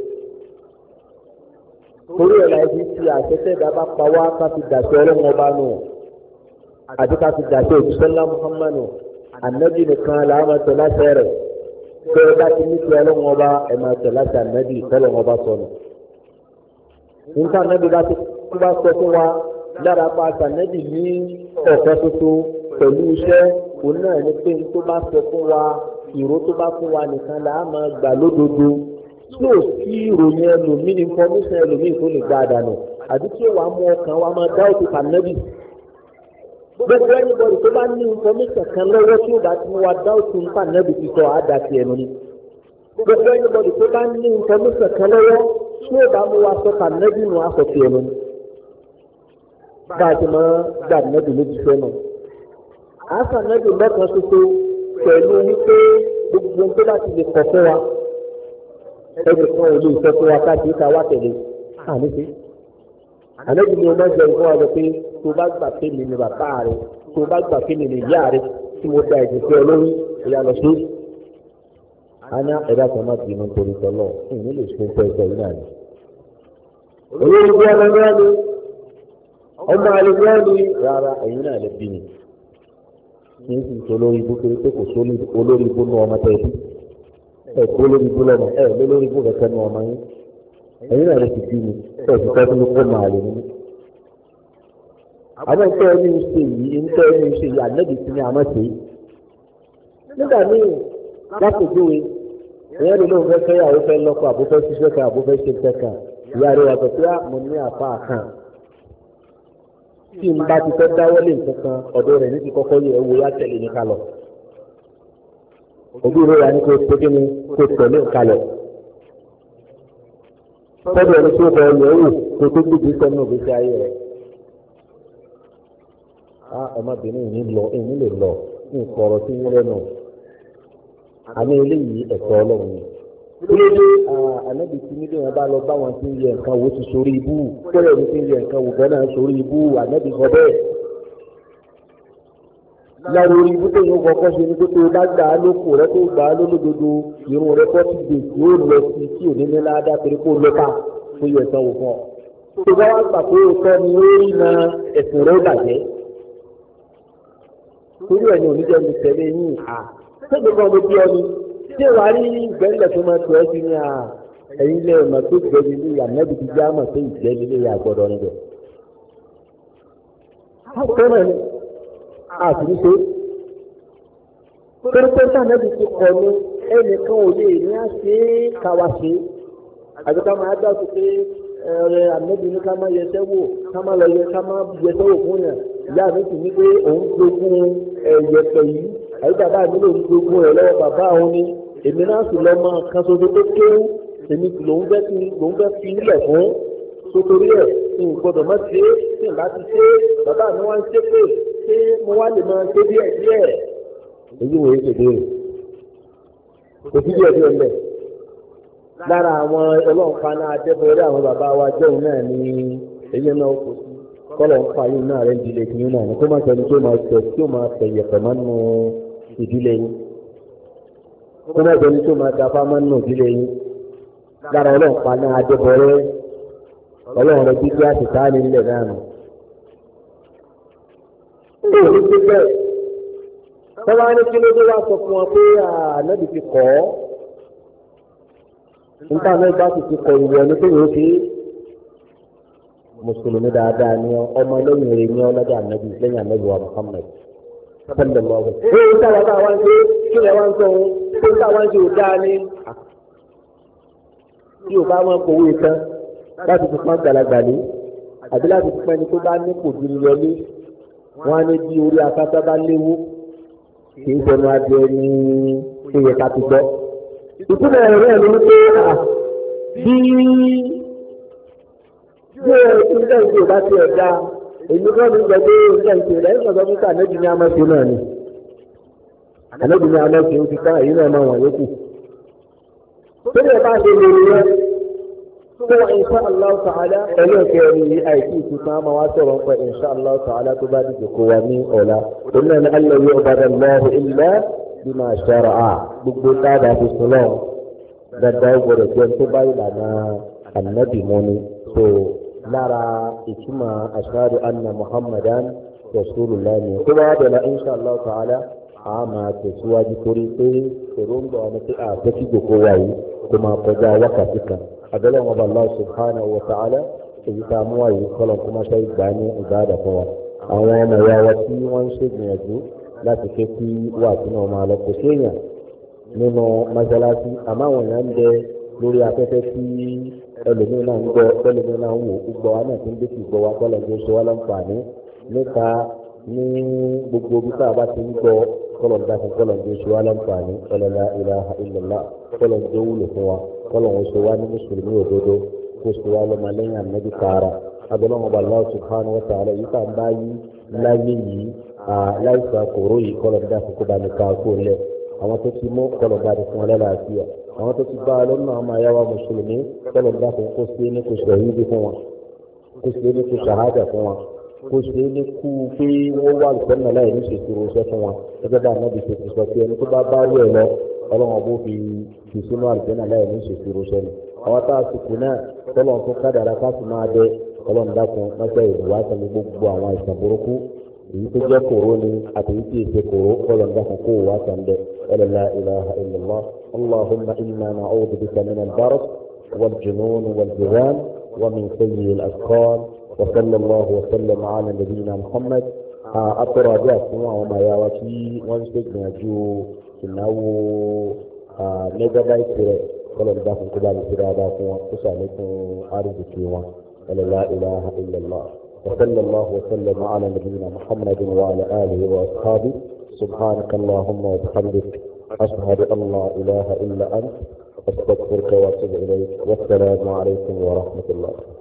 S1: torí ẹ̀ láì fi ti àṣẹṣẹ́ ìdá bá pa wá ká fi dàṣẹ ọlọ́run ọba nù àti ká fi dàṣẹ òjíṣẹ́ ńlá Muhammadu ànábì nìkan làá máa tẹ̀ láṣẹ rẹ̀ tó ẹ bá ti ní ti ọlọ́run ọba ẹ̀ máa tẹ̀ láṣẹ ànábì tọ́lọ́run ọba sọnù. nǹkan ànábì bá ti kú bá sọ fún wa lára pa ànábì ní ọ̀fẹ́ tuntun pẹ̀lú iṣẹ́ òun náà ní pé tó bá sọ fún wa ìró tó bá fún wa nìkan làá máa gbà lódodo tí ò sí ìròyìn ẹlòmíì information ẹlòmíì tó lè gbá àdànù àti tí ó wàá mú ọkàn wa máa dá òtún ànábì. gbogbo ẹnìbọdì tó bá ní information kan lọ́wọ́ tí ó bá ti mú wa dá òtún ànábì ti sọ àdá ti ẹnu ni. gbogbo ẹnìbọdì tó bá ní information kan lọ́wọ́ tí ó bá mú wa sọ ànábì nù àsọ ti ẹnu ni. bá a ti máa gbà ànábì lójú sẹ́nu. àṣà ànábì lọ́kàn ṣoṣo pẹ̀lú wípé gbogbo tó bá ti lè kọ̀ fún wa ẹni kan ò lè sọ fún wa káàkiri ká wá tẹ̀lé àní sí. àlejò ni o máa ń jẹ nǹkan wa lọ pé tó bá gbà pé mi ni bàbá rẹ tó bá gbà pé mi ni ìyá rẹ tí mo da ẹ̀jẹ̀ sí ọ lórí ìyá lọ sí. a ní ẹ̀dá kan má bínú torí tọ́lọ̀ ìní lè ṣe pẹ́ ẹ̀sẹ̀ yìí náà ni. olórí bí ọmọ ẹgbẹ́ ni ọmọ àlejò ni rárá ẹ̀yin náà lè bí mi. kì í sì sọ lórí ibú pé kò sólì olórí ibú nú ọmọ tẹ̀ bí. ẹ kó lórí ibú lọ́nà ẹ lé lórí ibú kẹ̀kẹ́ nu ọmọ yín ẹ̀yin náà lè ti bí mi ẹ ti tọ́ sínú kó máa lè ní. àwọn ìtọ́ ẹni ń ṣe yìí ìtọ́ ẹni ń ṣe yìí ànábì sí ni àmọ́ ṣe. nígbà míì lápèjúwe ìyẹn lè lóun fẹ́ fẹ́ yàwó fẹ́ lọ́kọ àbúfẹ́ ṣiṣẹ́ kan àbúfẹ́ ṣe fẹ́ kan ìyá rẹ̀ yàtọ̀ pé mo ní àfa kan tí n bá ti fẹ́ dáwọ́lé nǹkan kan ọ̀dọ̀ rẹ̀ ní ti kọ́kọ́ yẹ ẹ wo yá tẹ̀lé ní kálọ̀. òbí rẹ̀ yà ní kó tó kíni kó tẹ̀lé kalẹ̀. Tọ́jú ẹni tí ó bọ̀ ọ̀yẹ́ wò kó tó gbèdé sẹ́nu òbíṣẹ́ ayé rẹ̀. Á ọmọbìnrin yìí lọ èyí lè lọ ní ìkọ̀rọ̀ sí yín lẹ́nu. Àmì eléyìí ẹ̀tọ́ ọlọ́run ni. Kílódé ànábì tí nílé wọn bá lọ bá wọn tí ń yẹ nǹkan wo ti sórí ibú. Kọ́lẹ̀ ní tí ń yẹ nǹkan wò bẹ́ẹ̀ náà sórí ibú ànábì sọ bẹ́ẹ̀. Lára orí ibú tó yẹ kọ́kọ́ ṣe ní pé tó bá gbà á lóko rẹ tó gbà á lólódodo irun rẹ fọ́tí gbè tí ó lọ sí tí ò ní ní ládàá torí kó lọ́pàá tó yẹ sanwó fún ọ. Tó bá wá gbà pé òótọ́ ni ó rí na ẹ̀sìn rẹ bàjẹ́. Torí ẹ̀ ní oníjẹ́ mi tẹ̀lé yín à. Sẹ́gbẹ̀ẹ́ kan ló bí ọ ni. Ṣé wàá rí ìgbẹ́lẹ̀ tó máa tọ́ ẹ́ sí ní à ẹ̀yin lẹ́ ọ̀nà tó gbẹ̀mí ní ànábì ti já mọ̀ sí ìgbẹ́ni lé àgbọ̀dọ̀ níbẹ̀. Àtúnṣe pẹ́rẹ́pẹ́rẹ́ ànábì ti kọ̀ ní ẹnìkan ò lè ní àṣẹ káwa ṣe àgbẹ̀ká máa dá sí pé ẹ̀rẹ̀ ànábì ní ká máa yẹsẹ́ wò ká máa lọ yẹ ká máa yẹsẹ́ wò fún yàn ìyá mi sì ní pé òun gbógun ẹ̀yẹ̀pẹ̀ yìí àyè bàbá mi lòun gbógun ẹ̀ lọ́wọ́ bàbá òun ni èmi náà sì lọ́ máa kan ṣoṣo tó kéwú èmi sì lòun fẹ́ fi lòun fẹ́ fi nílẹ̀ fún sotori ẹ̀ ní ìgbọ́dọ̀ má ṣe é ní ìbá ti ṣe é bàbá mi wá ń ṣe pé ṣé mo wá lè máa ṣe díẹ̀ díẹ̀ èyí wòye ṣèdè rẹ̀ kò sí díẹ̀ díẹ̀ ńlẹ̀ lára àwọn ọlọ́ǹpa náà adébọ̀rẹ́ àwọn bàbá wa jẹun náà ní eyín náà kò sí kọ́lọ̀ ń pa yín náà rẹ̀ ń dilẹ̀ kìíní náà ní kó má sẹ́ni tó máa tẹ̀ tí ó máa tẹ̀yẹ̀ pẹ̀ máa nù ìdílé yín kó má sẹ́ni tó máa dáfá máa nù ìdílé yín lára ọlọ́ǹpa náà adébọ̀rẹ́ ọlọ́run rẹ̀ gbígbé àtìká ní ilẹ̀ náà nù. ó ní ti bẹ́ẹ̀ tọ́wá ní kí ló dé wá sọ fún wọn pé ànábì ti kọ́ ọ́ nígbà náà bá ti ti kọ ìwé ẹni tó yóò fi mùsùlùmí dáadáa ní ọmọ lẹ́yìn rẹ̀ ní ọlọ́dẹ ànábì lẹ́yìn ànábì wa Muhammad sọ́dọ̀ lọ́wọ́. ó ń sábà bá wá ń ṣe kí lè wá ń sọ ohun tó ń sábà ń ṣe òdá ní tí ò bá máa ń kọ̀wé tán láti fi pọ́n gbàlagbà ní àbí láti fi pọ́n ẹni tó bá ní kò dúró lọlé wọ́n á ní bí orí afásá bá léwó kì í sọnù adìẹ ní tó yẹ ká ti gbọ́. ìtumọ̀ ẹ̀rọ ẹ̀ ló ń pé à bí bí ilé ìṣe bá ti ẹ̀dá èyí kọ́ ní gbẹ̀gbẹ́ ilé ìṣe rẹ̀ ń sọ̀tọ̀ nípa méjì ní amọ̀ṣe náà ni àlébìnrin àmọ́ kì í ti ká èyí náà máa wọ̀n yókù. tó lè bá ṣe lè rí ẹ tó wà insha Allah ta'ala pẹ̀lú ìkẹrin yìí àìsí ìtúsán àmọ́ wá sọ̀rọ̀ pé insha Allah ta'ala tó bá dìde kó wa ní ọ̀la. òun náà ní alẹ́ yóò bá dẹ̀ lọ́wọ́ ilẹ̀ bí máa ṣọ́ra à gbogbo dáadáa fi sùn lọ́wọ́ dandan gbọdọ̀ jẹ́ tó bá ìlànà ànábì mọ́ni. tó lára ìtumọ̀ ashhadu anna muhammadan rasulullah ni tó bá dẹ̀ insha Allah ta'ala a máa tẹ̀síwájú torí pé èròǹgbà ọmọ tí a fẹ́ kí gbogbo wa yìí kó máa kọjá wákàtí kan. abẹ́lẹ́ wọn bá Allah subhanahu wa ta'ala èyí tá a mú wáyé kọ́lọ̀ kó má ṣe ìgbà ní ìbáàdà fún wa. àwọn ọmọ ìyá wa tí wọ́n ń ṣègbìyànjú láti ké kí wà tí náà máa lọ kò sí èèyàn nínú mọ́ṣáláṣí àmọ́ àwọn èèyàn ń bẹ lórí afẹ́fẹ́ tí ẹlòmíràn náà ń gbọ́ ẹlòmíràn náà ń wò gbogbo wa náà ti ń dé sí gbọ́ wa kọ́lọ̀ tó ṣe wá láǹfààní níta ní gbogbo bí tá a bá ti ń gbọ́ kọ́lọ̀ ń dákun kọ́lọ̀ ń ṣe wá láǹfààní la ilaha illallah kọ́lọ̀ ń jẹ́ wúlò fún wa kọ́lọ̀ ń ṣe wá ní mùsùlùmí òdodo kó ṣe wá lọ́mọ lẹ́yìn ànábì tààrà abẹ́lẹ́wọ̀n bá Allah subhanahu wa ta'ala yìí tá ń bá yí láyé yìí láìsàn kòró yìí kọ́lọ̀ ń dákun kó bá ní ká kó lẹ̀ àwọn tó ti mú kọ́lọ̀ bá ní fún ọ lálàáfíà àwọn tó ti bá a lọ́nà àwọn àyàwó mùsùlùmí kọ́lọ̀ ń dákun kó ṣe ní kó ṣàhídì fún wọn kó ṣe ní kó ṣàhádà fún wọn kó ṣe ní kú pé wọ́n wà lùsọ́nà láì ní ṣèṣirò iṣẹ́ fún wọn gẹ́gẹ́ bá ànábì ṣe ti sọ pé ẹni tó bá bá rí ẹ lọ ọlọ́run ọ̀bọ fi fi sínú àlùsọ́nà láì ní ṣèṣirò iṣẹ́ ni. àwọn tá a sì kú náà tọ́lọ̀ tó kádàrá ká sì máa bẹ ọlọ́run dákun mọ́ṣẹ́ ìwà àtàlẹ́ gbogbo àwọn àìsàn burúkú èyí tó jẹ́ kòró ni àti èyí tí ì ṣe kòró ọlọ́run dákun kó wà sàndẹ̀ la ilaha illallah allahumma inna na'udhu bika min al-baras wal junun wal jiran wa min sayyi al-asqal وصلى الله وسلم على نبينا محمد أترى جاء سمع وما يواتي وانسك نجو إنه ميجا بايت قال لكم كبار الكرادات وسألكم أرزكي ولا لا إله إلا الله وصلى الله وسلم على نبينا محمد وعلى آله وأصحابه سبحانك اللهم وبحمدك أشهد أن لا إله إلا أنت أستغفرك وأتوب إليك والسلام عليكم ورحمة الله.